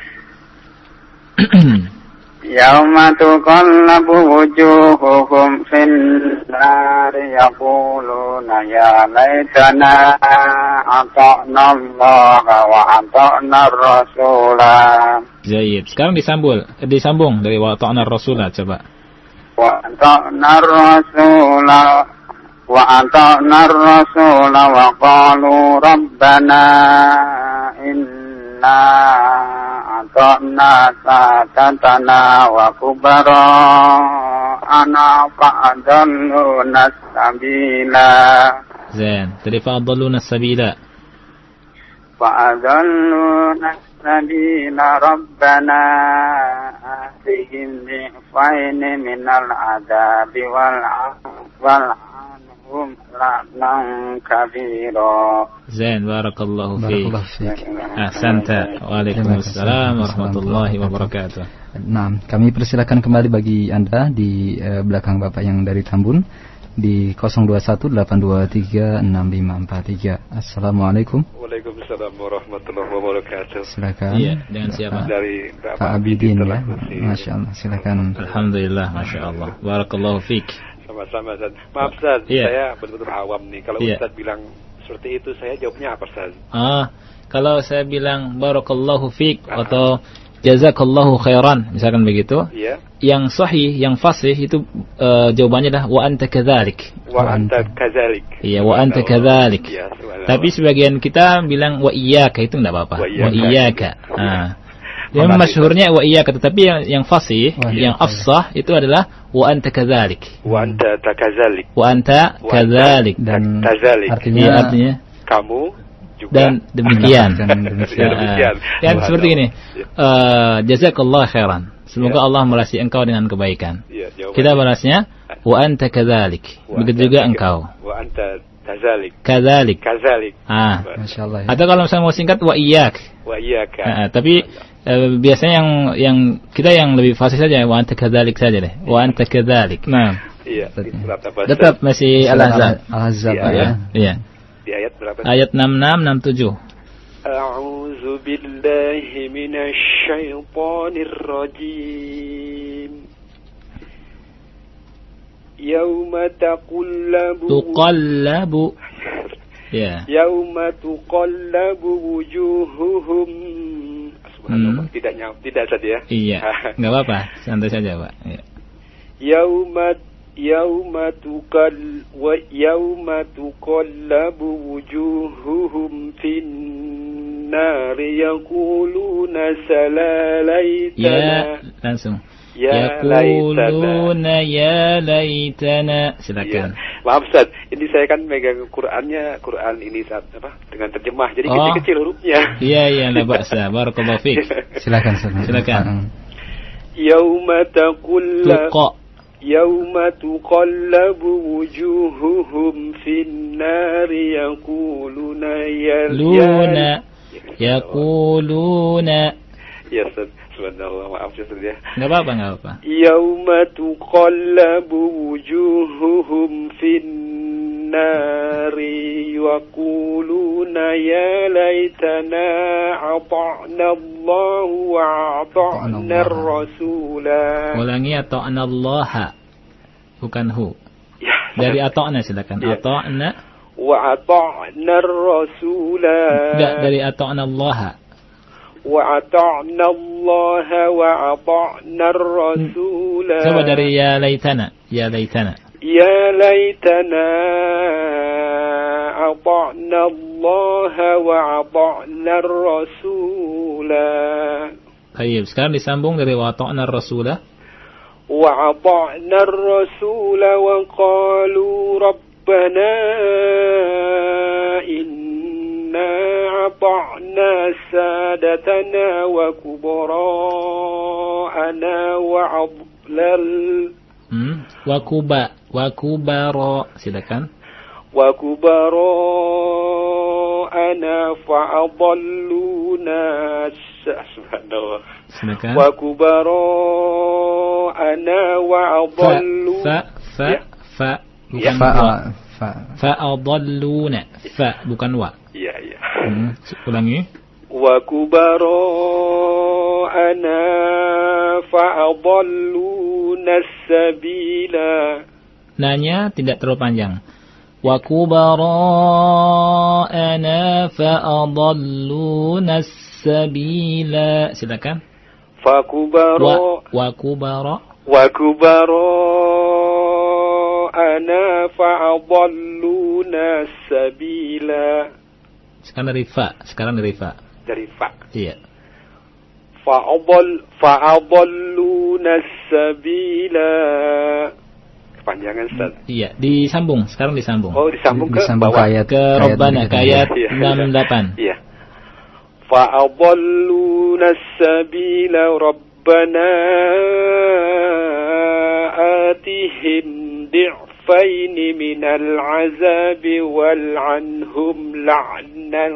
Yauma tuqallabu wujuhuhum fin nari yaquluna ya laitana ata'na Allah wa ata'na Rasulah. Jayyid. Sekarang disambung, disambung dari wa ata'na Rasulah, coba. Wa ata'na Rasulah wa ata'na Rasulah wa qalu rabbana inna ata'na sadatana wa kubara ana fa'adalluna sabila. Zain. Tadi fa'adalluna sabila. Fa'adalluna sabila rabbana atihim di'faini minal adabi wal wal anhum la'nan kabira. Zain, barakallahu fiik. Ahsanta. Waalaikumsalam warahmatullahi wabarakatuh. Nah, kami persilakan kembali bagi Anda di eh, belakang Bapak yang dari Tambun di nol dua satu delapan dua tiga enam lima empat tiga. Assalamualaikum. Waalaikumsalam warahmatullahi wabarakatuh. Silakan. Iya, dengan siapa? Dari Pak Abidin ya. Masya Allah, silakan. Alhamdulillah, masya Allah. Barakallahu fiik. Sama-sama, Ustaz. Maaf Ustaz, iya. Saya betul-betul awam nih. Kalau iya. Ustaz bilang seperti itu, saya jawabnya apa Ustaz? Ah, kalau saya bilang barakallahu fiik atau jazakallahu khairan, misalkan begitu. Iya. Yang sahih, yang fasih itu uh, jawabannya adalah wa anta kadzalik. Wa anta kadzalik. Iya, wa anta kadzalik. Ya, tapi sebagian kita bilang wa iyyaka, itu enggak apa-apa. Wa iyyaka. Nah. Yang masyhurnya wa iyyaka, tetapi yang yang fasih, wa yang afsah itu adalah wa anta kadzalik. Wa anta kadzalik. Wa anta kadzalik. Dan kadzalik. Artinya, ya, artinya kamu juga dan demikian. dan demikian. demikian. Kan seperti ini. Uh, jazakallahu khairan. Semoga ya. Allah merasi engkau dengan kebaikan. Ya, kita balasnya wa anta kadzalik. Begitu juga engkau. Wa anta kadzalik. Kadzalik. Kadzalik. Ah. Masyaallah. Ya. Atau kalau misalnya mau singkat wa iyyak. Wa iyyaka. Nah, tapi uh, biasanya yang yang kita yang lebih fasih saja wa anta kadzalik saja deh. Wa anta kadzalik. Nah. Iya. Tetap masih Al-Ahzab. Al-Ahzab ya. Iya. Di ayat berapa? Ayat enam puluh enam enam puluh tujuh. A'udzu بالله من الشيطان الرجيم يوم تقلب تقلب ya يوم تقلب وجوههم Subhanallah, Hmm. tidak nyam, tidak saja ya. Iya, nggak apa-apa, santai saja Pak. Ya. Yauma yauma tukal wa yauma tuqallabu wujuhuhum fin nar yaquluna salalaitana. Ya, langsung. Ya Yaquluna ya laitana. Silakan. Ya. Maaf Ustaz, ini saya kan megang Qur'annya, Qur'an ini saat apa dengan terjemah. Jadi Oh. kecil-kecil hurufnya. Iya, iya, la ba'sa. Barakallahu fiik. Silakan, silakan. Silakan. Yauma taqullu Tuqa. Yauma tuqallabu wujuhuhum fin nar yaquluna ya Luna. Yaquluna. Ya Ustaz, subhanallah, maaf Ustaz ya. Enggak apa-apa, enggak apa-apa. Yauma tuqallabu wujuhuhum fin nari yaquluna ya laitana ata'na Allah wa ata'na ar-rasula. Ulangi ata'na Allah. Bukan hu. Ya. Dari ata'na silakan. Ya. Ata'na. Wa ata'na ar-rasula. Enggak, dari ata'na Allah. Wa ata'na Allah wa ata'na ar-rasula. Coba dari ya laitana. Ya laitana. Ya laitana ata'na Allah wa ata'na ar-rasula. Baik, sekarang disambung dari wa ata'na ar-rasula. Wa ata'na ar-rasula wa qalu rabbana inna ata'na sadatana wa kubara'ana wa adlal Hmm. Wa kuba, wa kubara. Silakan. wa kubara'ana fa'adalluna. Subhanallah. Silakan. Wa kubara'ana wa adallu. Fa fa Ya. fa bukan Ya. Fa, wa. fa. Fa adalluna. Fa bukan wa. Iya, iya. Hmm. Ulangi. Wa kubara'ana fa'adalluna sabila. Nanya tidak terlalu panjang. Wa kubara'ana fa'adalluna sabila. Silakan. Fa kubara Wa wa kubara. wa kubara'ana fa'adalluna sabila. Sekarang dari fa. Sekarang dari fa. Dari fa. Iya. Fa'adall fa'adalluna sabila. Kepanjangan Ustaz. Iya, disambung. Sekarang disambung. Oh, disambung ke Disambung bawah. ke ayat. Ke Rabbana, ke ayat Iya. enam puluh delapan. Iya. Fa'adalluna sabila rabbana atihim di'faini minal azabi wal'anhum la'nan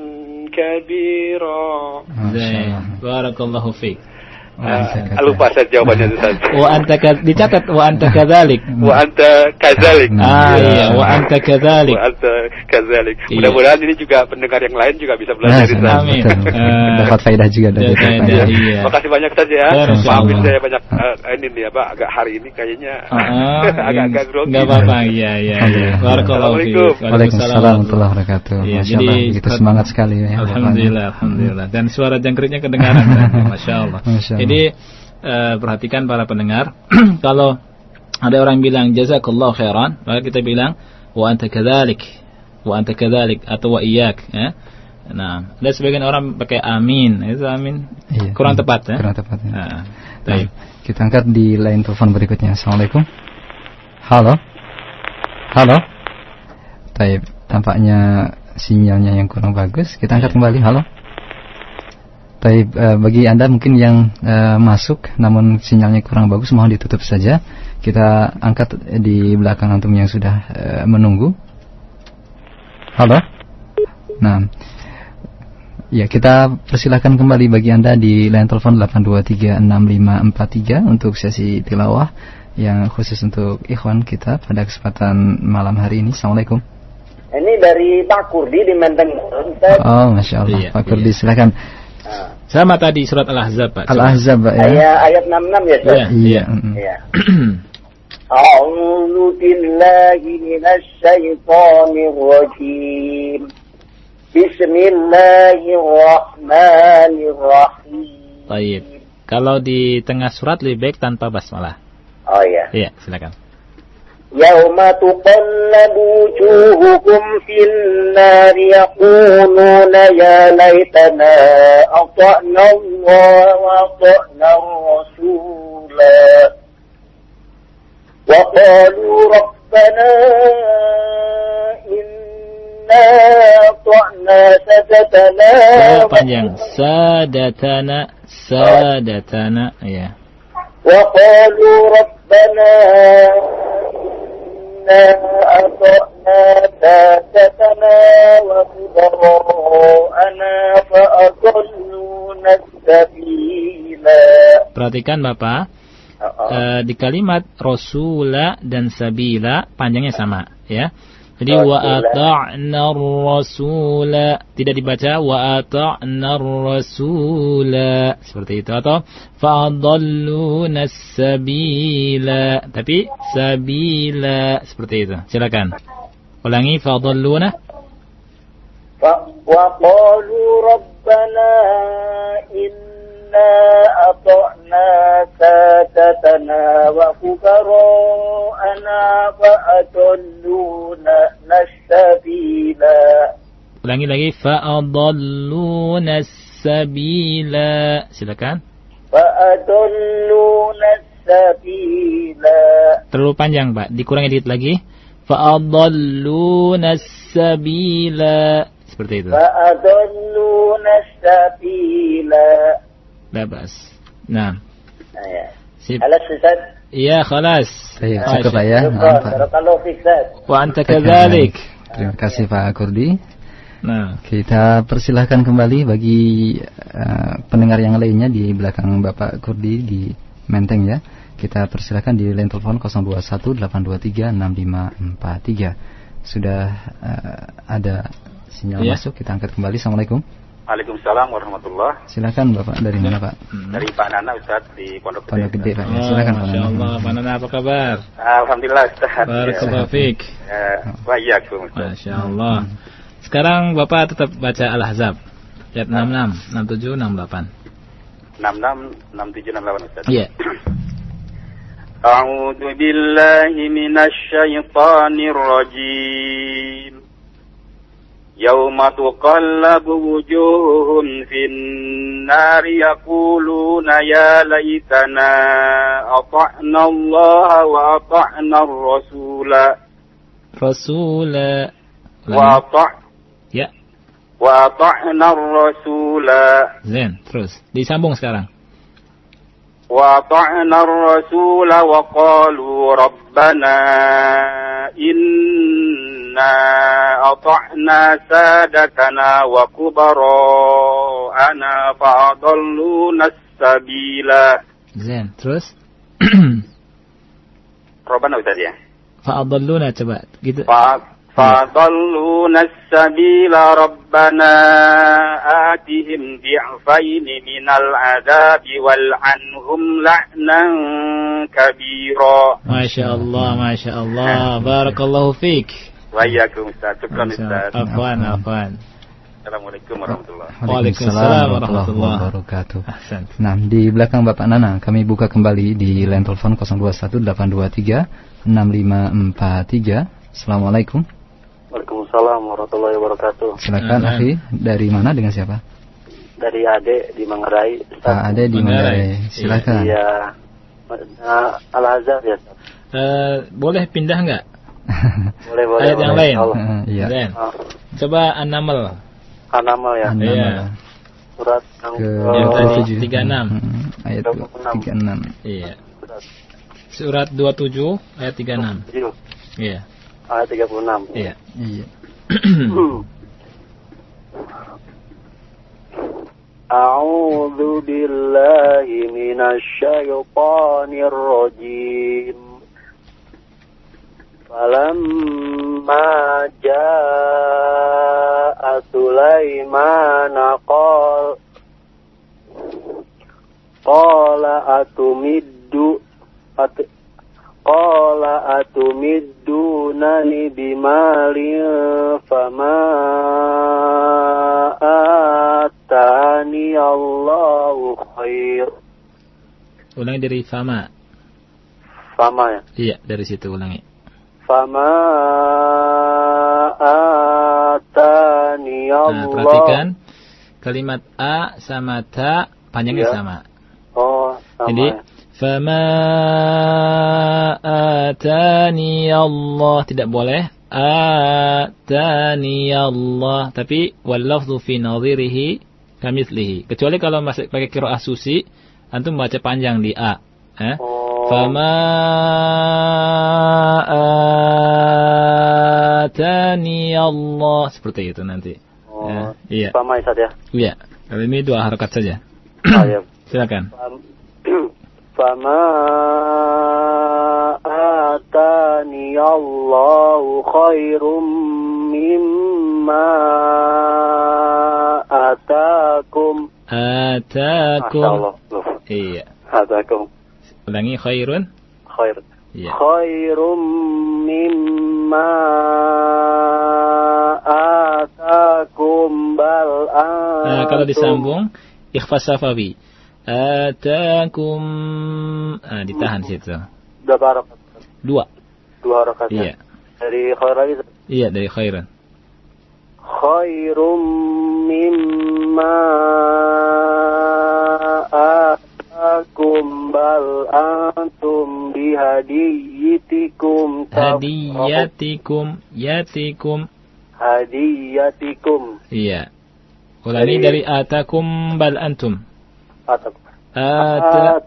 kabira. Zain. Barakallahu fiik. Uh, lupa saya jawabannya Ustaz. Wa anta ka- dicatat wa anta kadzalik. Wa anta kadzalik. Ah iya, wa anta kadzalik. Wa anta kadzalik. Iya. Mudah-mudahan ini juga pendengar yang lain juga bisa belajar dari Ustaz. Amin. Betul. Eh, Dapat faedah juga dari dapat faedah, iya. Makasih banyak saja ya. Ya, Masya Maafin Allah. saya banyak uh, ini nih apa agak hari ini kayaknya Ah, agak-agak grogi. enggak apa-apa. Iya, iya, iya. Barakallahu fiik. Assalamualaikum. Waalaikumsalam warahmatullahi wabarakatuh. Iya, Masya jadi Allah, begitu semangat sekali ya. Alhamdulillah, alhamdulillah. Dan suara jangkriknya kedengaran. Masya Allah. Masya Allah. Jadi eh, perhatikan para pendengar, kalau ada orang bilang jazakallahu khairan, maka kita bilang wa anta kadzalik, wa anta kadzalik atau wa iyyak, ya. Nah, ada sebagian orang pakai amin, itu amin Iya. kurang tepat ya. Kurang tepat ya. Nah, baik. Kita angkat di line telepon berikutnya. Assalamualaikum. Halo. Halo. Taib, tampaknya sinyalnya yang kurang bagus. Kita angkat kembali. Halo. Taib, eh, bagi Anda mungkin yang eh, masuk namun sinyalnya kurang bagus, mohon ditutup saja. Kita angkat di belakang antum yang sudah eh, menunggu. Halo. Nah, ya, kita persilahkan kembali bagi Anda di line telepon delapan dua tiga enam lima empat tiga untuk sesi tilawah yang khusus untuk ikhwan kita pada kesempatan malam hari ini. Assalamualaikum. Ini dari Pak Kurdi di Menteng. Oh, Masya Allah. Iya, Pak Kurdi, iya. silakan. Ah. Sama tadi surat Al-Ahzab, Pak. Al-Ahzab, Pak, ya. Ayat ayat enam puluh enam ya, Ustaz? Iya, iya. Iya. A'udzu billahi minasy syaithanir rajim. Bismillahirrahmanirrahim. Baik. Kalau di tengah surat lebih baik tanpa basmalah. Oh iya. Iya, silakan. Yauma tuqallabu wujuhukum fin nar yaquluna ya laitana ata'na Allah wa ata'na Rasula wa qalu rabbana inna ata'na sadatana Saya panjang. Sadatana, sadatana, ya. wa qalu rabbana أطعنا سادتنا وكبراءنا فأضلونا السبيلا. Perhatikan Bapak, uh, di kalimat Rasula dan Sabila panjangnya sama, ya. Jadi wa ata'na rasula, tidak dibaca wa ata'na rasula seperti itu, atau fa'adalluna sabila, tapi sabila seperti itu. Silakan ulangi. Fa'adalluna wa qalu rabbana inna ata'na sadatana wa kubara'ana fa'adalluna sabila. Ulangi lagi. Fa'adalluna sabila. Silakan. Fa'adalluna sabila. Terlalu panjang, Pak. Dikurangi dikit lagi. Fa'adalluna sabila. Seperti itu. Fa'adalluna sabila. Labas. Nah. Sip. Alas Ustaz. Iya, khalas. Baik, cukup Pak ya. Barakallahu fiik, Ustaz. Wa anta kadzalik. Terima kasih Pak Kurdi. Nah, kita persilahkan kembali bagi uh, pendengar yang lainnya di belakang Bapak Kurdi di Menteng ya. Kita persilahkan di line telepon nol dua satu delapan dua tiga enam lima empat tiga. Sudah uh, ada sinyal ya. Masuk, kita angkat kembali. Assalamualaikum. Waalaikumsalam warahmatullah. Silakan Bapak, dari mana Pak? Dari Pak Nana Ustaz di Pondok Gede. Pondok Gede Pak. Ya, silakan Pak Nana. Masyaallah, Pak Nana apa kabar? Alhamdulillah Ustaz. Barakallahu fiik. Wa iyyakum Ustaz. Masyaallah. Sekarang Bapak tetap baca Al-Ahzab. Ayat enam puluh enam, enam puluh tujuh, enam puluh delapan. enam puluh enam, enam puluh tujuh, enam puluh delapan Ustaz. Iya. A'udzu billahi minasy syaithanir rajim. Yauma tuqallabu wujuhum fin nari yaquluna ya laitana ata'na Allah wa ata'na Rasula. Rasula. Wa ata' Ya. Wa ata'na Rasula. Zen, terus. Disambung sekarang. Wa ata'na Rasula wa qalu rabbana inna ata'na sadatana wa kubara'ana fa'adalluna sabila. Zen, terus. Rabbana Ustaz ya. Fa'adalluna, coba. Gitu. Fa فَضَلُّونَ السَّبِيلَ رَبَّنَا آتِهِمْ ضِعْفَيْنِ مِنَ الْعَذَابِ وَالْعَنْهُمْ لَعْنًا كَبِيرًا. Masya Allah, Masya Allah. Barakallahu fiik. Wa iyyakum Ustaz. Syukran Ustaz. Afwan, afwan. Assalamualaikum warahmatullahi wabarakatuh. Waalaikumsalam warahmatullahi wabarakatuh. Nah, di belakang Bapak Nana kami buka kembali di line telepon nol dua satu delapan dua tiga enam lima empat tiga. Assalamualaikum. Waalaikumsalam warahmatullahi wabarakatuh. Silakan akhi, dari mana dengan siapa? Dari Ade di Manggarai. Pak Ade di Manggarai. Silakan. Iya. Uh, Al-Azhar ya. Uh, boleh pindah enggak? boleh, boleh. Ayat yang lain. Uh, iya. Uh. Coba An-Naml. An-Naml ya. An-Naml. Iya. Surat yang ke tadi tiga puluh enam. Hmm, ayat tiga puluh enam. Iya. Surat dua puluh tujuh ayat tiga puluh enam. Iya. Ayat tiga puluh enam. Iya. Iya. A'udzu billahi minasy syaithanir rajim. Falamma jaa'a Sulaiman qala Qala atumiddu at Qala atumiddunani bimalin fama atani Allahu khair. Ulangi dari fama. Fama ya? Iya, dari situ ulangi. Fama atani Allah. Nah, perhatikan kalimat a sama ta panjangnya ya. Sama. Oh, sama. Jadi ya. Fama atani Allah, tidak boleh atani Allah, tapi wal lafdhu fi nadhirihi kamitslihi. Kecuali kalau masih pakai qiraah susi, antum baca panjang di a. Eh? Oh. Fama atani Allah, seperti itu nanti. Oh. Eh, iya. Fama Ustaz ya? Iya. Kali ini dua harakat saja. Oh, ya. Silakan. Fama atani Allahu khairum mimma atakum. Atakum. Iya. Atakum. Ulangi khairun. Khair. Iya. Khairum mimma atakum bal antum. Nah, kalau disambung ikhfa safawi. Atakum, ah, ditahan situ. Berapa harakat? Dua. Dua harakat. Iya. Dari khair lagi. Iya, dari khairan. Khairum mimma atakum bal antum bihadiyatikum. Hadiyatikum, yatikum. Hadiyatikum. Iya. Ulangi dari atakum bal antum. Atakum. Ata.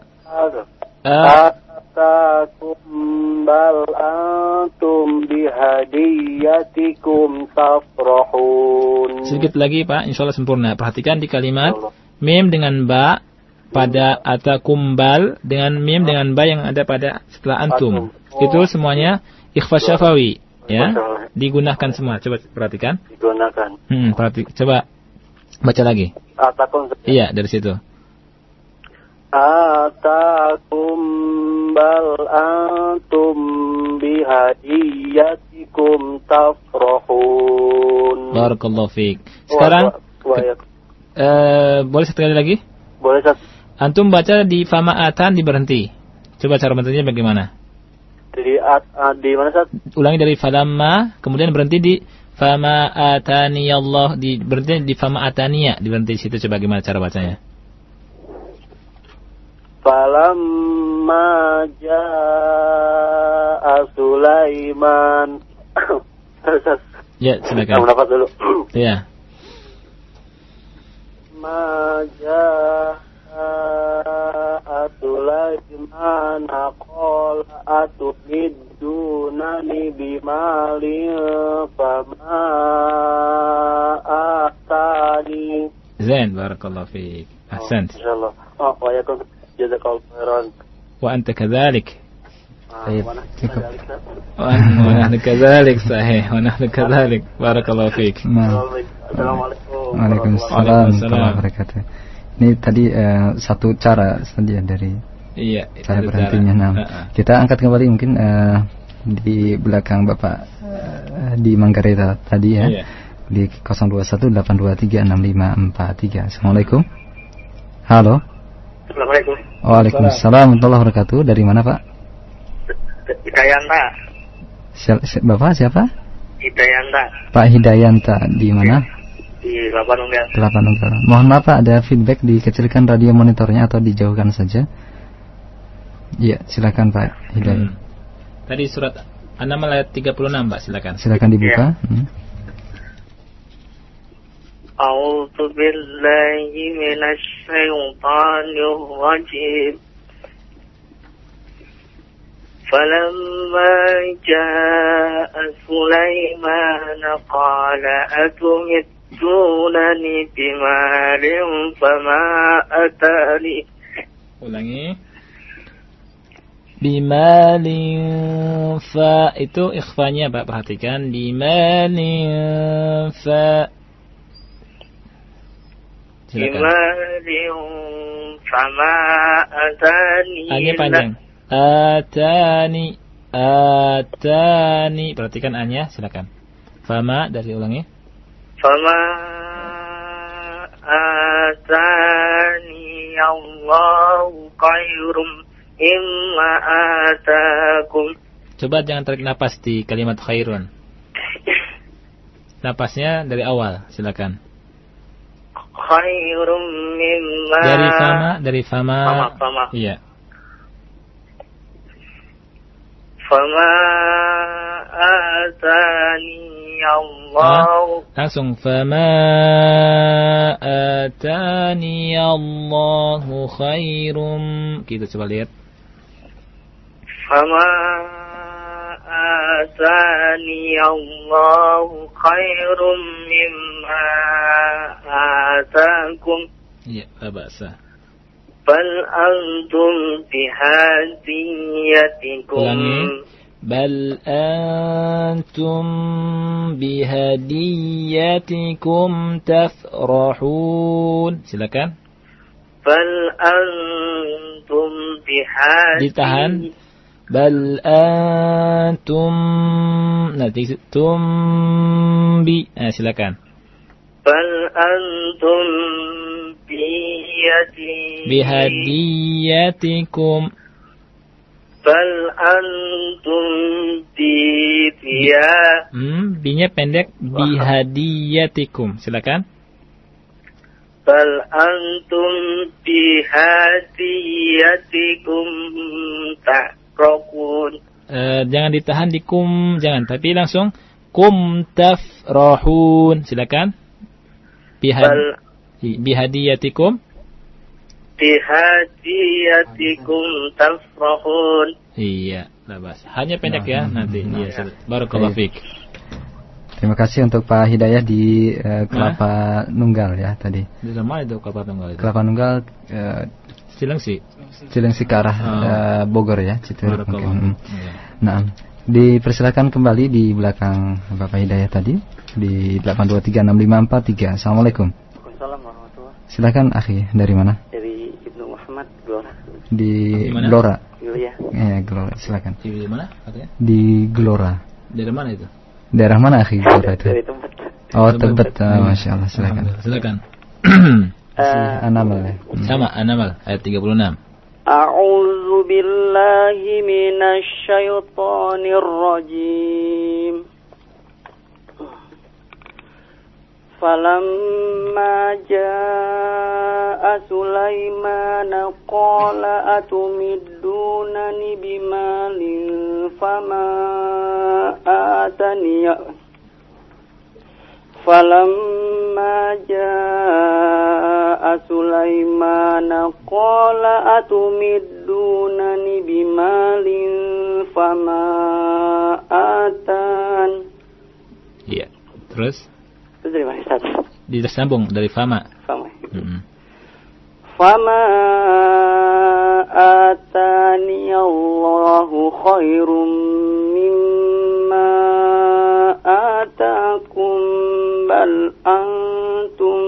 Atakum bal antum bihadiyatikum tafrahun. Sedikit lagi Pak, insyaallah sempurna. Perhatikan di kalimat mim dengan ba pada atakum bal dengan mim dengan ba yang ada pada setelah antum. Oh. Itu semuanya ikhfa syafawi, ya. Digunakan semua. Coba perhatikan. Digunakan. Hmm, perhati. Coba baca lagi. Atakum. Iya, dari situ. Atakum bal antum bihadiyatikum tafrahun. Barakallahu fiik. Sekarang uh, boleh sekali lagi? Boleh, Ustaz. Antum baca di fama atan di berhenti. Coba cara bacanya bagaimana? Di at, uh, di mana, Ustaz? Ulangi dari falamma, kemudian berhenti di fama atani Allah, di berhenti di fama ataniya, di berhenti di situ. Coba gimana cara bacanya? Falamma jaa Sulaiman. Ya, silakan. Kita dulu. Iya. Ma jaa Sulaiman qala atumidunani bimalin fama atani. Zain, barakallahu fiik. Ahsant. Insyaallah. Oh, wa yakum jazakallahu khairan. Wa anta kadzalik. Baik. Wa nahnu kadzalik, sahih. Wa nahnu kadzalik. Barakallahu fiik. Assalamualaikum. Waalaikumsalam warahmatullahi wabarakatuh. Ini tadi uh, satu cara saja dari iya, cara berhentinya. Nah, uh-uh. Kita angkat kembali mungkin uh, di belakang Bapak uh, di Manggarai tadi ya. Iya. Di nol dua satu delapan dua tiga enam lima empat tiga. Assalamualaikum. Halo. Assalamualaikum. Waalaikumsalam warahmatullahi wabarakatuh. Dari mana, Pak? Hidayanta. Si- si- Bapak siapa? Hidayanta. Pak Hidayanta di mana? Di Kelapa Nunggal. Kelapa Nunggal. Mohon maaf Pak, ada feedback, dikecilkan radio monitornya atau dijauhkan saja. Iya, silakan Pak Hidayat. Hmm. Tadi surat An-Naml ayat tiga puluh enam, Pak, silakan. Silakan dibuka. Ya. Hmm. A'udzu billahi minasy syaithanir rajim. فلما جاء سليمان قال أتمدونني بمال فما أتاني. Ulangi. Bimalin fa, itu ikhfanya Pak, perhatikan. Bimalin fa. Bimalin fama atani. A-nya panjang. Atani, atani. Perhatikan A-nya, silakan. Fama, dari ulangi. Fama atani Allahu khairum imma atakum. Coba jangan tarik napas di kalimat khairun. Napasnya dari awal, silakan. Khairum mimma. Dari fama, dari fama. Fama, fama. Iya. Fama atani Allah. Langsung fama atani Allahu khairum. Kita coba lihat. Fama atani Allahu khairum mimma atakum. Iya, la ba'sa. Bal antum bihadiyatikum. Ulangi. Bal antum bihadiyatikum tafrahun. Silakan. Bal antum bihadiyatikum. Ditahan. Bal antum, nanti tum bi. Nah, silakan. Bal antum bihadiyatikum. Bihadiyatikum. Bal antum biya. Hmm, binya pendek. Bihadiyatikum. Silakan. Bal antum bihadiyatikum tafrahun. Uh, jangan ditahan di kum, jangan, tapi langsung kum tafrahun. Silakan. Bihad Bal bihadiyatikum. Bihadiyatikum tafrahun. Iya, labas. Hanya pendek ya nanti. Iya, barakallahu fiik. Terima kasih untuk Pak Hidayah di uh, Kelapa nah? Nunggal ya tadi. Di mana itu Kelapa Nunggal itu? Kelapa Nunggal uh, Cilengsi. Cilengsi ke arah oh. uh, Bogor ya, Cituruk mungkin. Iya. Nah, dipersilakan kembali di belakang Bapak Hidayah tadi di delapan dua tiga enam lima empat tiga. Assalamualaikum. Waalaikumsalam warahmatullahi. Silakan akhi, dari mana? Dari Ibnu Muhammad Gelora. Di Gelora. Iya. Ya, Gelora, silakan. Di mana katanya? Di Gelora. Dari mana itu? Daerah mana akhi Gelora itu? Dari Tebet. Oh, Tebet. Uh, Masya Allah, silakan. Silakan. Uh, Anamal ya. Sama Anamal ayat tiga puluh enam. A'udzu billahi minasy syaithanir rajim. Falamma jaa Sulaiman qala atumiddunani bimalin fama atani Falamma jaa Sulaiman qala atumiddunani bimalin fama atan. Iya, terus itu dari mana Ustaz? Disambung dari fama. Fama. Mm-hmm. Fama atani Allahu khairum mimma atakum bal antum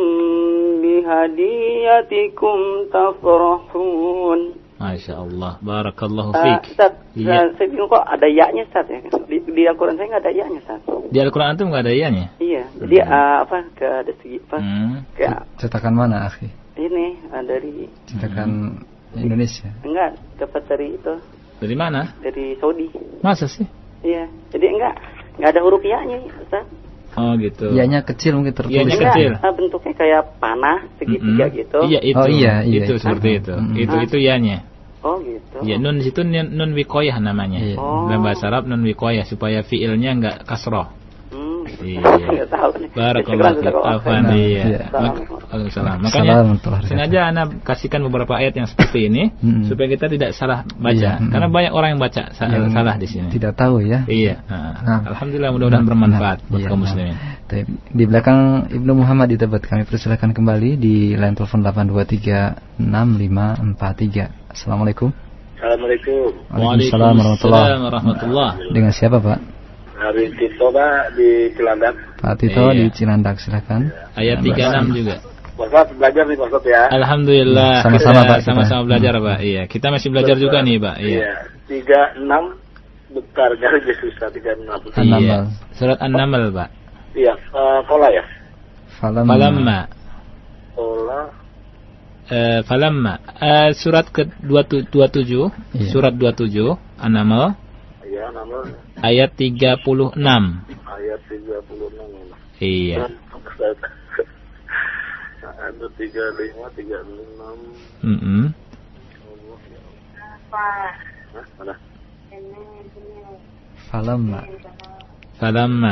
bihadiyatikum tafrahun. Masya Allah, barakallahu fiik. Uh, Ustaz, iya. Saya bingung kok ada ya-nya Ustaz ya. Di, di Al-Quran saya nggak ada ya-nya Ustaz. Di Al-Quran itu nggak ada ya-nya? Iya, jadi hmm. uh, apa ke ada segi apa? Hmm. Ke cetakan mana akhi? Ini uh, dari cetakan hmm. Indonesia. Enggak, dapat dari itu. Dari mana? Dari Saudi. Masa sih? Iya, jadi enggak nggak ada huruf ya-nya Ustaz. Oh gitu. Ya-nya kecil mungkin tertulis. Ya-nya kecil. Uh, bentuknya kayak panah segitiga mm-hmm. gitu. Iya itu. Oh iya, iya. Itu seperti itu. Mm-hmm. Itu itu ya-nya. Oh gitu. Ya nun di situ nun wiqayah namanya. Iya. Oh. Dalam bahasa Arab nun wiqayah supaya fiilnya enggak kasroh. Hmm. Iya. Enggak tahu nih. Barakallahu fiik. Afwan iya. Waalaikumsalam. Makanya sengaja ana kasihkan beberapa ayat yang seperti ini hmm. supaya kita tidak salah baca. Iya. Karena banyak orang yang baca salah, yang salah di sini. Tidak tahu ya. Iya. Nah. Alhamdulillah mudah-mudahan nah. bermanfaat nah. buat iya. kaum muslimin. Di belakang Ibnu Muhammad di Tebet kami persilakan kembali di line telepon delapan dua tiga enam lima empat tiga. Assalamualaikum. Assalamualaikum. Waalaikumsalam warahmatullahi. Dengan siapa Pak? Hari Tito Pak di Cilandak. Pak Tito iya. di Cilandak silakan. Ayat tiga puluh enam juga. Ustaz belajar nih Pak Ustaz ya. Alhamdulillah. Sama-sama, kita Pak, sama-sama belajar Pak. Iya, kita masih belajar juga nih Pak. Iya. Iya. tiga enam bentar garis susah tiga enam. Iya. Surat An-Naml Pak. Iya, uh, Kola ya. Falamma. Falamma. Kola. Uh, falamma. Uh, surat ke dua puluh tujuh, Iya. surat dua puluh tujuh An-Naml. Iya, nama Ayat tiga puluh enam. ayat tiga puluh enam. Iya. Ada tiga puluh lima, tiga puluh enam. Mm-mm. Hah? Mana? Falamma. Falamma.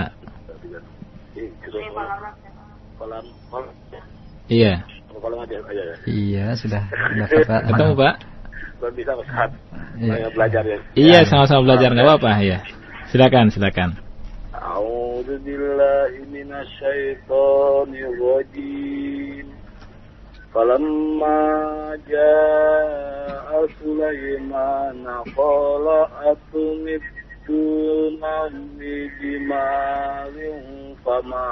Kolam, kolam. Iya. Kolam aja, aja ya. Iya, sudah dapat Pak. Ketemu Pak? Belum bisa Ustaz. Iya. Saya belajar ya. Iya, sama-sama belajar enggak apa-apa ya. Silakan, silakan. A'udzu billahi minasyaitonir rajim. Falamma jaa'a Sulaiman qala atumittuna bijimalin fama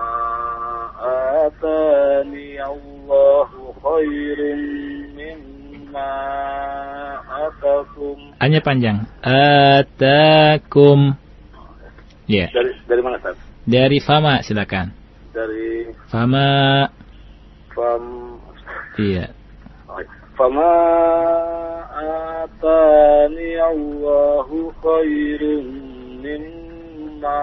atani Allahu khairum mimma atakum. Hanya panjang. Atakum. Ya. Dari dari mana Ustaz? Dari fama, silakan. Dari Fama. fam Iya. fama atani Allahu khairum mimma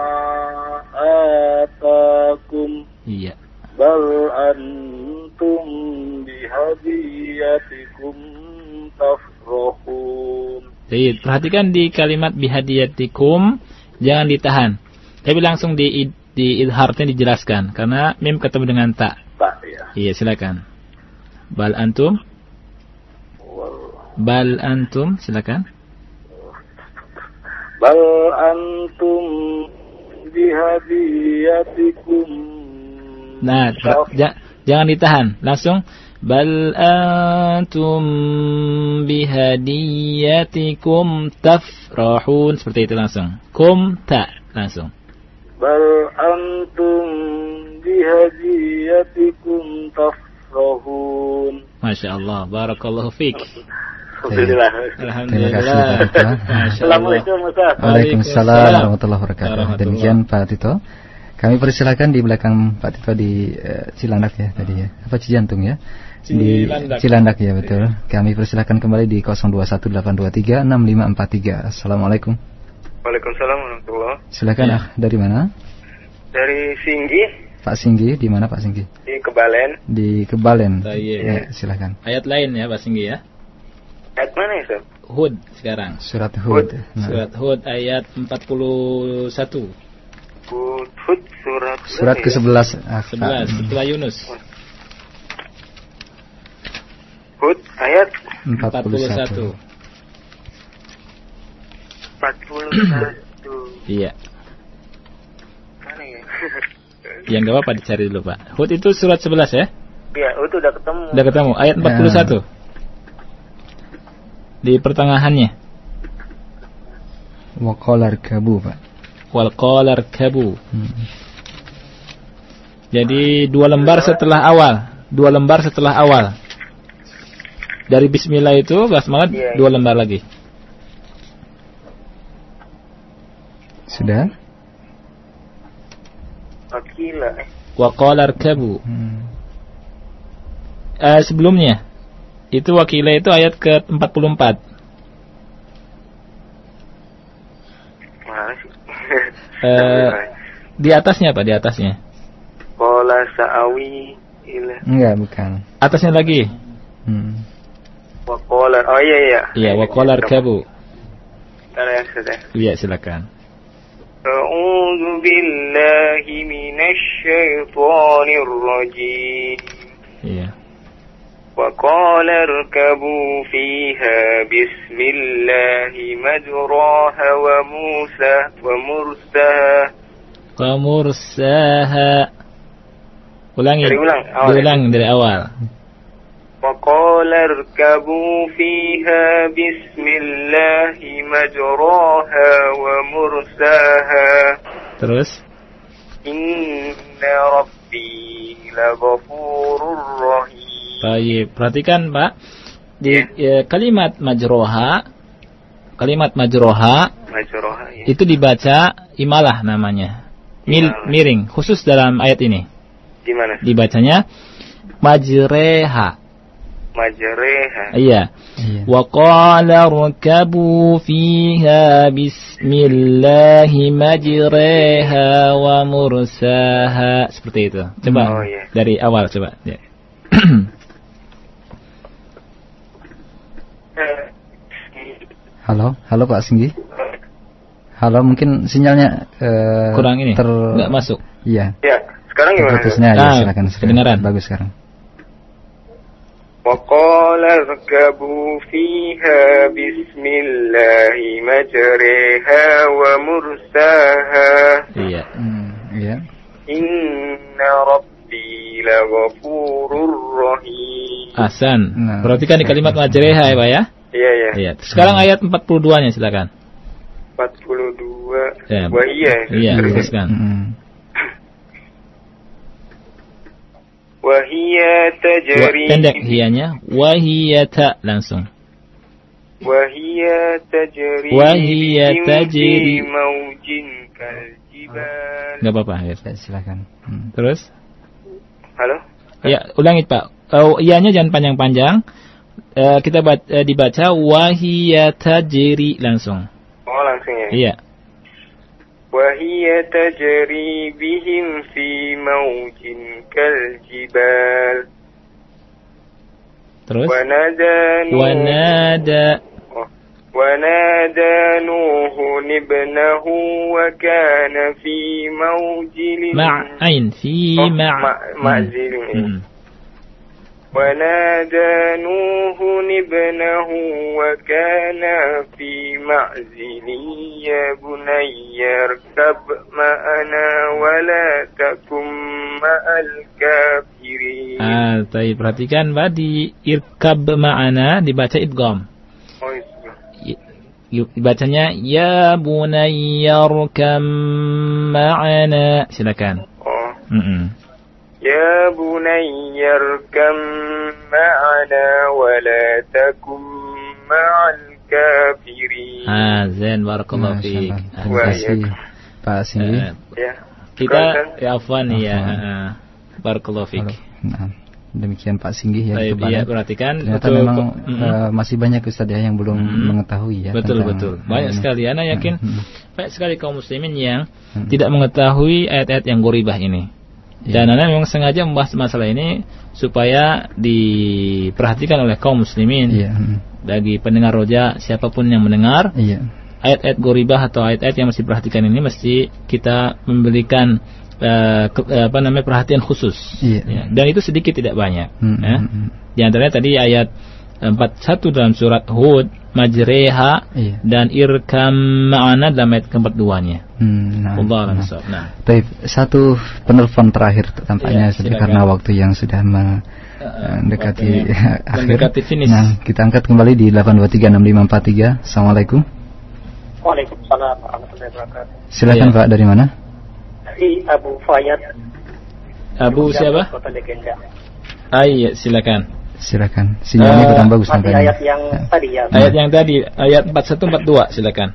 atakum. Iya. Bal antum bihadiyatikum tafrahun. Jadi, perhatikan di kalimat bihadiyatikum, jangan ditahan. Tapi langsung di di idharnya dijelaskan karena mim ketemu dengan ta. Tak ya. Iya, silakan. Bal antum. Bal antum, silakan. Bal antum bihadiyatikum. Nah, ja, jangan ditahan, langsung bal antum bihadiyatikum tafrahun, seperti itu langsung. Kum ta langsung. Bal antum bihadiyatikum tafrahun. Masya Allah, barakallahu fiik. Alhamdulillah. Alhamdulillah. Assalamualaikum Ustaz. Waalaikumsalam warahmatullahi wabarakatuh. Demikian Pak Tito. Kami persilakan di belakang Pak Tito di uh, Cilandak ya tadi ya. Apa Cijantung ya? Di Cilandak. Cilandak ya betul. Kami persilakan kembali di nol dua satu delapan dua tiga enam lima empat tiga. Assalamualaikum. Waalaikumsalam warahmatullahi. Silakan Ya. ah, dari mana? Dari Singgi Pak Singgi, di mana Pak Singgi? di Kebalen. Di Kebalen. Iya. Ya, silakan. Ayat lain ya Pak Singgi ya. Ayat mana ya, Ustaz? Hud sekarang. Surat Hud. Nah. Surat Hud ayat empat puluh satu. Hud, Hud surat Surat ke sebelas. sebelas setelah Yunus. Hud ayat empat puluh satu. empat puluh satu. Iya. Mana ya? Ya enggak apa-apa dicari dulu Pak. Hud itu surat sebelas ya? Iya, itu udah ketemu. Udah ketemu ayat empat puluh satu. Ya. Di pertengahannya. Wa qala irkabu, Pak. Wal qala irkabu. Hmm. Jadi dua lembar setelah awal, dua lembar setelah awal. Dari bismillah itu basmalah Iya, dua lembar lagi. Sudah? Wakila eh. Wa qala irkabu. Hmm. Eh, sebelumnya itu wakilah itu ayat ke empat puluh empat. Mana sih? Eh, di atasnya Pak, di atasnya. Qala sa'awi ila. Enggak, bukan. Atasnya lagi. Hmm. Wa qala. Oh iya iya. Iya, wa qala irkabu. Ada yang sudah. Iya, silakan. A'udzu billahi minasy syaithanir rajim. Iya. وقال اركبوا فيها بسم الله مجراها وموسى ومرساها ومرساها. Ulangi. Dari ulang, awal. Diulang dari awal. وقال اركبوا فيها بسم الله مجراها ومرساها. Terus إن ربي لغفور رحيم. Baik, perhatikan Pak. Di ya, kalimat majroha, kalimat majroha, majroha ya. Itu dibaca imalah namanya. Mil, imalah. Miring, khusus dalam ayat ini. Gimana? Dibacanya majreha. Majreha. Iya. Wa qala rkabu fiha bismillahi majreha wa mursaha. Seperti itu. Coba oh, iya. Dari awal coba. Ya. Halo, halo Pak Singgi. Halo, mungkin sinyalnya uh, kurang ini. Ter... Nggak masuk. Iya. Ya, sekarang gimana? Putusnya ya, ah, silakan. Kedengaran. Bagus sekarang. Wa qala rkabu fiha bismillahi majriha wa mursaha. Iya. Hmm, iya. Inna rabbi laghafurur rahim. Ahsan. Nah, perhatikan di kalimat majriha ya, Pak ya. Iya, iya. Iya. Sekarang ayat empat puluh dua-nya silakan. empat puluh dua. Ya. Wah iya. Iya, teruskan. Hmm. Wahia tajri. Pendek hiyanya. Wahia ta langsung. Wahia tajri. Wahia tajri. Maujin kaljibal. Enggak apa-apa, ya. Silakan. Hmm. Terus? Halo? Ya, ulangi Pak. Oh, iyanya jangan panjang-panjang. Uh, kita bat, uh, dibaca wahia tajri langsung. Oh, langsung ya. Iya. Wahia tajri bihim fi maujin kaljibal. Terus? Wanada Nuh. Wanada. Oh. Wanada Nuhun ibnahu wa kana fi maujilin. Ma'ain fi oh, ma' ma- ma'zilin. Hmm. ونادى نوح ابنه وكان في معزل يا بني اركب معنا ولا تكن مع الكافرين. Ah, tapi perhatikan Pak, di irkab ma'ana dibaca idgham. Oh, iya. Dibacanya ya bunayya arkam ma'ana. Silakan. Oh. Mm-mm. Ya bunayya arkam ma'ana wa la takum ma'al kafirin. Ah, Zain, barakallahu fiik. Terima kasih Pak Singgi. Uh, ya. Kita ya afwan ya. Uh, barakallahu fiik. Nah, demikian Pak Singgi ya. Baik, ya, perhatikan. Ternyata betul, memang mm-hmm. uh, masih banyak Ustaz ya yang belum mm-hmm. mengetahui ya. Betul betul. Banyak sekali. Ana yakin mm-hmm. banyak sekali kaum muslimin yang mm-hmm. tidak mengetahui ayat-ayat yang ghoribah ini. Dan ya. Anda memang sengaja membahas masalah ini supaya diperhatikan oleh kaum muslimin, ya. Bagi pendengar roja, siapapun yang mendengar ya. ayat-ayat ghoribah atau ayat-ayat yang mesti diperhatikan ini, mesti kita memberikan uh, ke, apa namanya perhatian khusus. Ya. Ya. Dan itu sedikit tidak banyak. Hmm. Ya. Di antaranya tadi ayat empat puluh satu dalam surat Hud, majreha, iya. dan irkam ma'ana dalam ayat keempat duanya. Hmm, nah, Allah nah. nah. Baik, satu penelpon terakhir tampaknya ya, karena waktu yang sudah mendekati uh, akhir. Mendekati finish. Nah, kita angkat kembali di delapan dua tiga enam lima empat tiga. Assalamualaikum. Waalaikumsalam warahmatullahi wabarakatuh. Silakan ya. Pak, dari mana? Dari Abu Fayyad. Abu siapa? Kota Legenda. Ah, iya, silakan. Silakan. Sinyalnya uh, kurang bagus nampaknya. Ayat yang ya. tadi ya. Ayat yang tadi, ayat empat puluh satu empat puluh dua, silakan.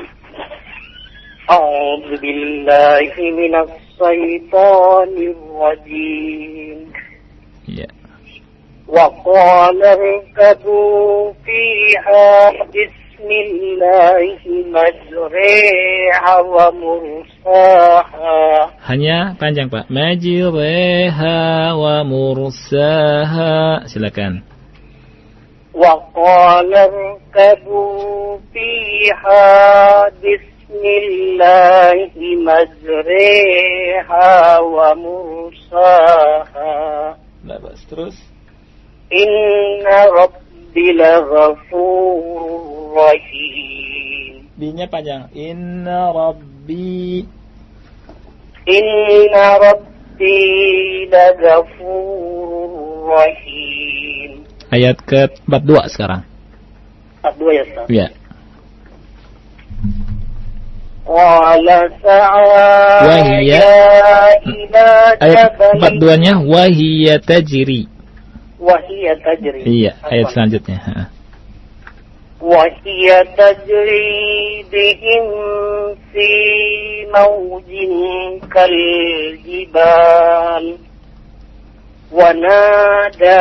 A'udzu billahi minas syaitonir rajim. Iya. Wa qala irkabu fiha bismillahi majriha wa mursaha. Hanya panjang Pak. Majriha wa mursaha. Silakan. Wa qala irkabu fiha bismillahi majriha wa mursaha. Bagus, terus. Inna rabbi laghafurur rahim. B-nya panjang. Inna rabbi. Inna rabbi laghafurur rahim. Ayat ke empat puluh dua sekarang. empat puluh dua ya, Ustaz? Iya. Qala sa'a Wahiyya. Ayat empat puluh dua-nya wahiyya tajri. Wahia tajri. Iya, ayat selanjutnya. Wahia tajri bihim fi mawjin kal jibal. Wa nada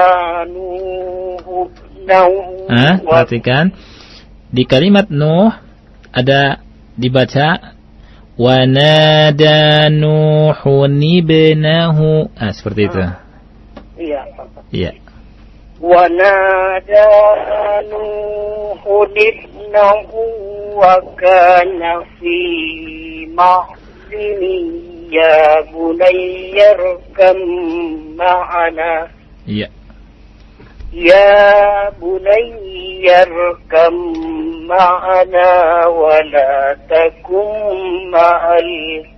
Nuh Nuh. Ah, perhatikan di kalimat Nuh ada dibaca wa nada Nuhun ibnahu. Ah, seperti itu. Iya. Iya. Wa nada Nuhun ibnahu wa kana fi mahzini ya bunayya arkam ma'ana. Iya. Ya bunayya arkam ma'ana wa la takum ma'al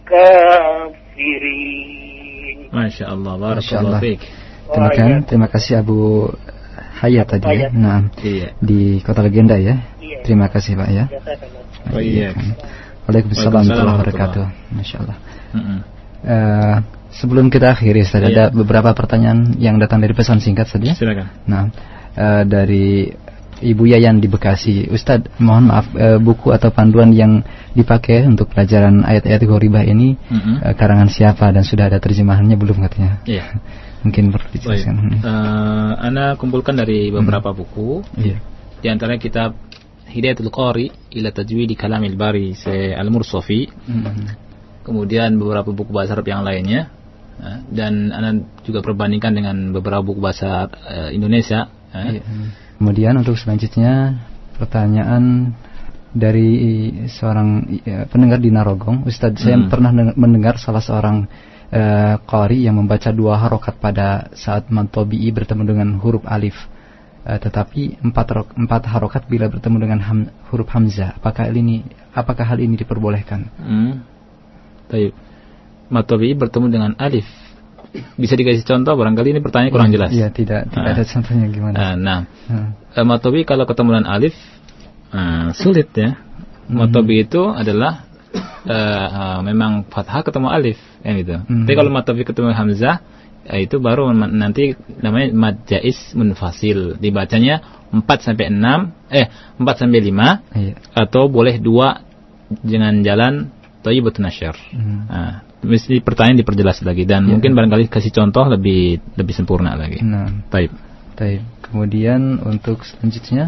kafirin. Masya Allah, barakallahu fiik. Terima kasih, terima kasih Abu Hayat tadi ya. Nah, iya. Di Kota Legenda ya. Iya. Terima kasih Pak ya. Oh, iya. Waalaikumsalam warahmatullahi wabarakatuh. Masya Allah. Mm-hmm. Uh, sebelum kita akhiri, Ustaz, ada beberapa pertanyaan yang datang dari pesan singkat tadi. Silakan. Nah, uh, dari Ibu Yayan di Bekasi, Ustaz, mohon maaf, uh, buku atau panduan yang dipakai untuk pelajaran ayat-ayat ghoribah ini mm-hmm. uh, karangan siapa dan sudah ada terjemahannya belum katanya? Iya. Mungkin perlu dijelaskan. Uh, Ana kumpulkan dari beberapa mm-hmm. buku. Iya. Di antara kitab Hidayatul Qari ila Tajwid Kalamil Bari se Al-Mursafi. Mm-hmm. Kemudian beberapa buku bahasa Arab yang lainnya, dan Anda juga perbandingkan dengan beberapa buku bahasa uh, Indonesia. Iya. Kemudian untuk selanjutnya pertanyaan dari seorang uh, pendengar di Narogong, Ustadz, hmm. saya pernah mendengar salah seorang uh, qari yang membaca dua harokat pada saat mad tabi'i bertemu dengan huruf alif, uh, tetapi empat empat harokat bila bertemu dengan ham, huruf hamzah. Apakah ini apakah hal ini diperbolehkan? Hmm. Baik. Mad tabi'i bertemu dengan alif. Bisa dikasih contoh, barangkali ini pertanyaan kurang jelas. Iya, tidak tidak nah. ada contohnya gimana. Nah, nah. Mad tabi'i kalau ketemu dengan alif uh, sulit ya. Mad tabi'i itu adalah uh, uh, memang fathah ketemu alif, ya gitu. Mm-hmm. Tapi kalau mad tabi'i ketemu hamzah, uh, itu baru nanti namanya mad jaiz munfasil. Dibacanya empat sampai enam, eh empat sampai lima, iya. Atau boleh dua dengan jalan thayyibatun nasyar. Hmm. Nah, mesti pertanyaan diperjelas lagi dan ya. Mungkin barangkali kasih contoh lebih lebih sempurna lagi. Nah, taib. Taib. Kemudian untuk selanjutnya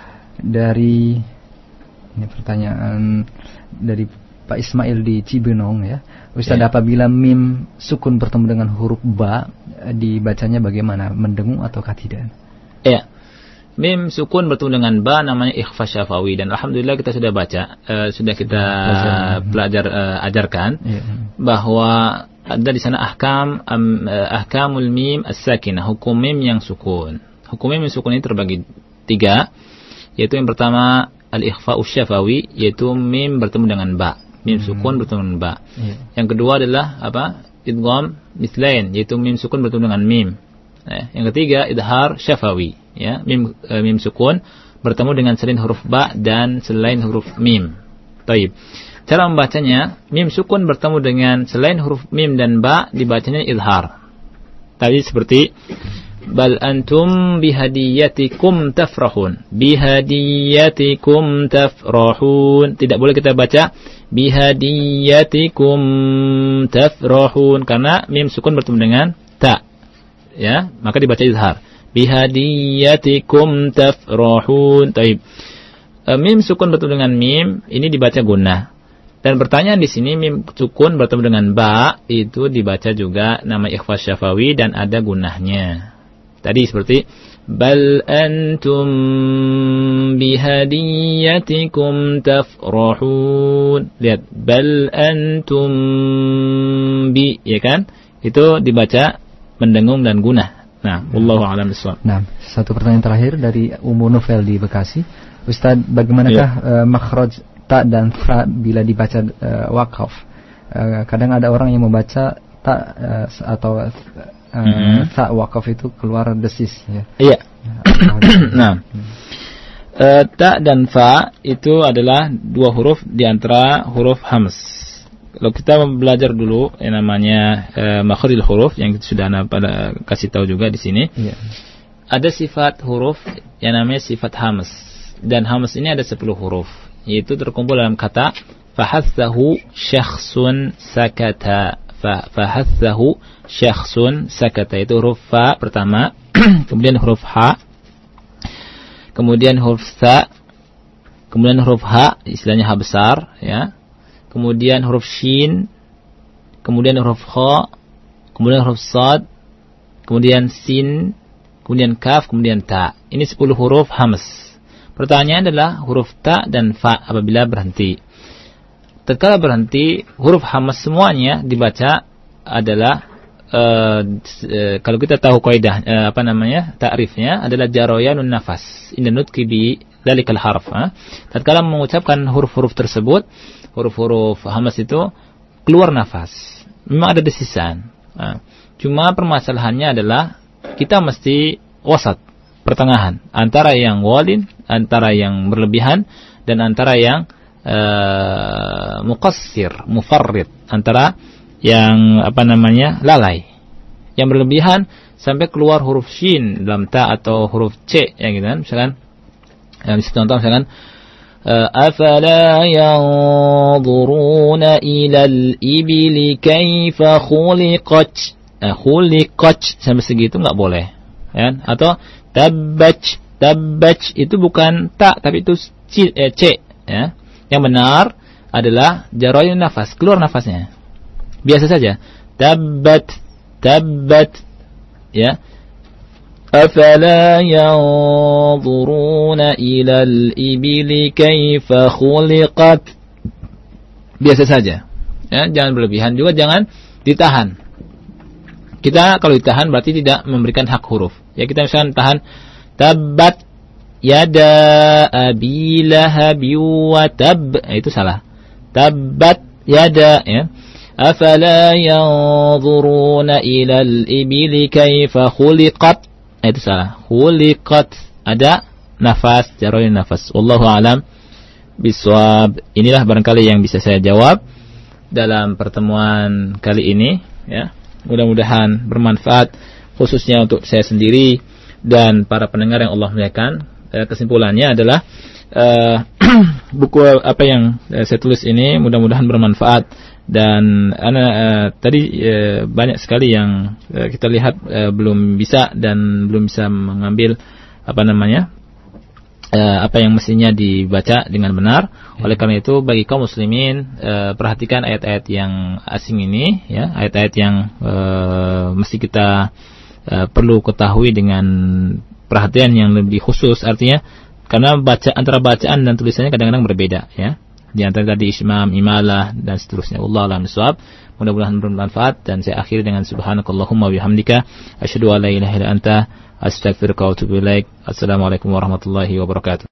dari ini pertanyaan dari Pak Ismail di Cibinong ya. Ustaz, ya. Apabila mim sukun bertemu dengan huruf ba, dibacanya bagaimana? Mendengung ataukah tidak? Ya. Mim sukun bertemu dengan ba namanya ikhfa syafawi, dan alhamdulillah kita sudah baca, uh, sudah kita uh, belajar uh, ajarkan yeah. bahwa ada di sana ahkam um, uh, ahkamul mim as-sakinah, hukum mim yang sukun. Hukum mim yang sukun ini terbagi tiga, yaitu yang pertama al-ikhfa syafawi, yaitu mim bertemu dengan ba, mim hmm. sukun bertemu dengan ba. Yeah. Yang kedua adalah apa? Idgham mithlain, yaitu mim sukun bertemu dengan mim. Nah, yang ketiga idhar syafawi, ya, mim e, mim sukun bertemu dengan selain huruf ba dan selain huruf mim. Taib. Cara membacanya, mim sukun bertemu dengan selain huruf mim dan ba dibacanya idhar. Tadi seperti bal antum bihadiyatikum tafrahun. Bihadiyatikum tafrahun. Tidak boleh kita baca bihadiyatikum tafrahun karena mim sukun bertemu dengan ta. Ya, maka dibaca izhar. Bihadiyatikum tafrahun. Taib. E, mim sukun bertemu dengan mim, ini dibaca gunnah. Dan pertanyaan di sini mim sukun bertemu dengan ba, itu dibaca juga nama ikhfa syafawi dan ada gunnahnya. Tadi seperti bal antum bihadiyatikum tafrahun. Lihat, bal antum bi, ya kan? Itu dibaca mendengung dan gunah. Nah, wallahu a'lam bishawab. Nah, satu pertanyaan terakhir dari Umu Novel di Bekasi. Ustaz, bagaimanakah ya. uh, makhraj ta dan fa bila dibaca uh, waqaf? Uh, kadang ada orang yang membaca ta uh, atau uh, mm-hmm. ta waqaf itu keluar desis ya. Iya. Nah, uh, ta dan fa itu adalah dua huruf di antara huruf hams. kalau kita belajar dulu yang namanya uh, makharijul huruf yang kita sudah pada kasih tahu juga di sini. Yeah. Ada sifat huruf yang namanya sifat hamas. Dan hamas ini ada sepuluh huruf, yaitu terkumpul dalam kata fahathahu syakhsun sakata. Fa fahathahu syakhsun sakata, itu huruf fa pertama, kemudian huruf ha, kemudian huruf sa, kemudian huruf ha, istilahnya ha besar, ya. Kemudian huruf shin, kemudian huruf kha, kemudian huruf sad, kemudian sin, kemudian kaf, kemudian ta. Ini sepuluh huruf hamas. Pertanyaan adalah huruf ta dan fa apabila berhenti. Tatkala berhenti, huruf hamas semuanya dibaca adalah uh, uh, kalau kita tahu kaidah uh, apa namanya? Ta'rifnya adalah jarayanun nafas. Inna nutqi bi dzalikal harf. Ha? Tatkala mengucapkan huruf-huruf tersebut, huruf-huruf hamas itu keluar nafas. Memang ada desisaan. Ha? Cuma permasalahannya adalah kita mesti wasat, pertengahan, antara yang walin, antara yang berlebihan, dan antara yang uh, muqassir, mufarrid, antara yang apa namanya lalai. Yang berlebihan sampai keluar huruf shin dalam ta atau huruf c, ya gitu kan. Misalkan, ya, contoh misalkan afala yanzuruna ilal ibili kaifa khuliqat. Eh, khuliqat sampai segitu enggak boleh, ya. Atau tabbach, tabbach itu bukan ta tapi itu c, eh, c, ya. Yang benar adalah jarayun nafas, keluar nafasnya. Biasa saja. Tabbat, tabbat, ya. Afala yanzuruna ilal ibili kaifa khuliqat. Biasa saja. Ya, jangan berlebihan, juga jangan ditahan. Kita kalau ditahan berarti tidak memberikan hak huruf. Ya, kita misalkan tahan tabbat yada abi lahab wa tab, nah, itu salah. Tabbat yada, ya. Afala yanzuruna ilal ibili kaifa khuliqat, nah, itu salah. Khuliqat, ada nafas, jarayun nafas. Wallahu a'lam bishawab. Inilah barangkali yang bisa saya jawab dalam pertemuan kali ini, ya. Mudah-mudahan bermanfaat khususnya untuk saya sendiri dan para pendengar yang Allah muliakan. Eh, kesimpulannya adalah eh, buku apa yang eh, saya tulis ini mudah-mudahan bermanfaat, dan ana, eh, tadi eh, banyak sekali yang eh, kita lihat eh, belum bisa dan belum bisa mengambil apa namanya eh, apa yang mestinya dibaca dengan benar. Oleh karena itu bagi kaum muslimin, eh, perhatikan ayat-ayat yang asing ini, ya, ayat-ayat yang eh, mesti kita eh, perlu ketahui dengan perhatian yang lebih khusus, artinya karena baca antara bacaan dan tulisannya kadang-kadang berbeda, ya. Di antara tadi ismam, imalah dan seterusnya. Wallahu a'lam bishawab. Mudah-mudahan bermanfaat, dan saya akhiri dengan subhanakallahumma bihamdika asyhadu an la ilaha illa anta astaghfiruka wa atubu ilaik. Assalamualaikum warahmatullahi wabarakatuh.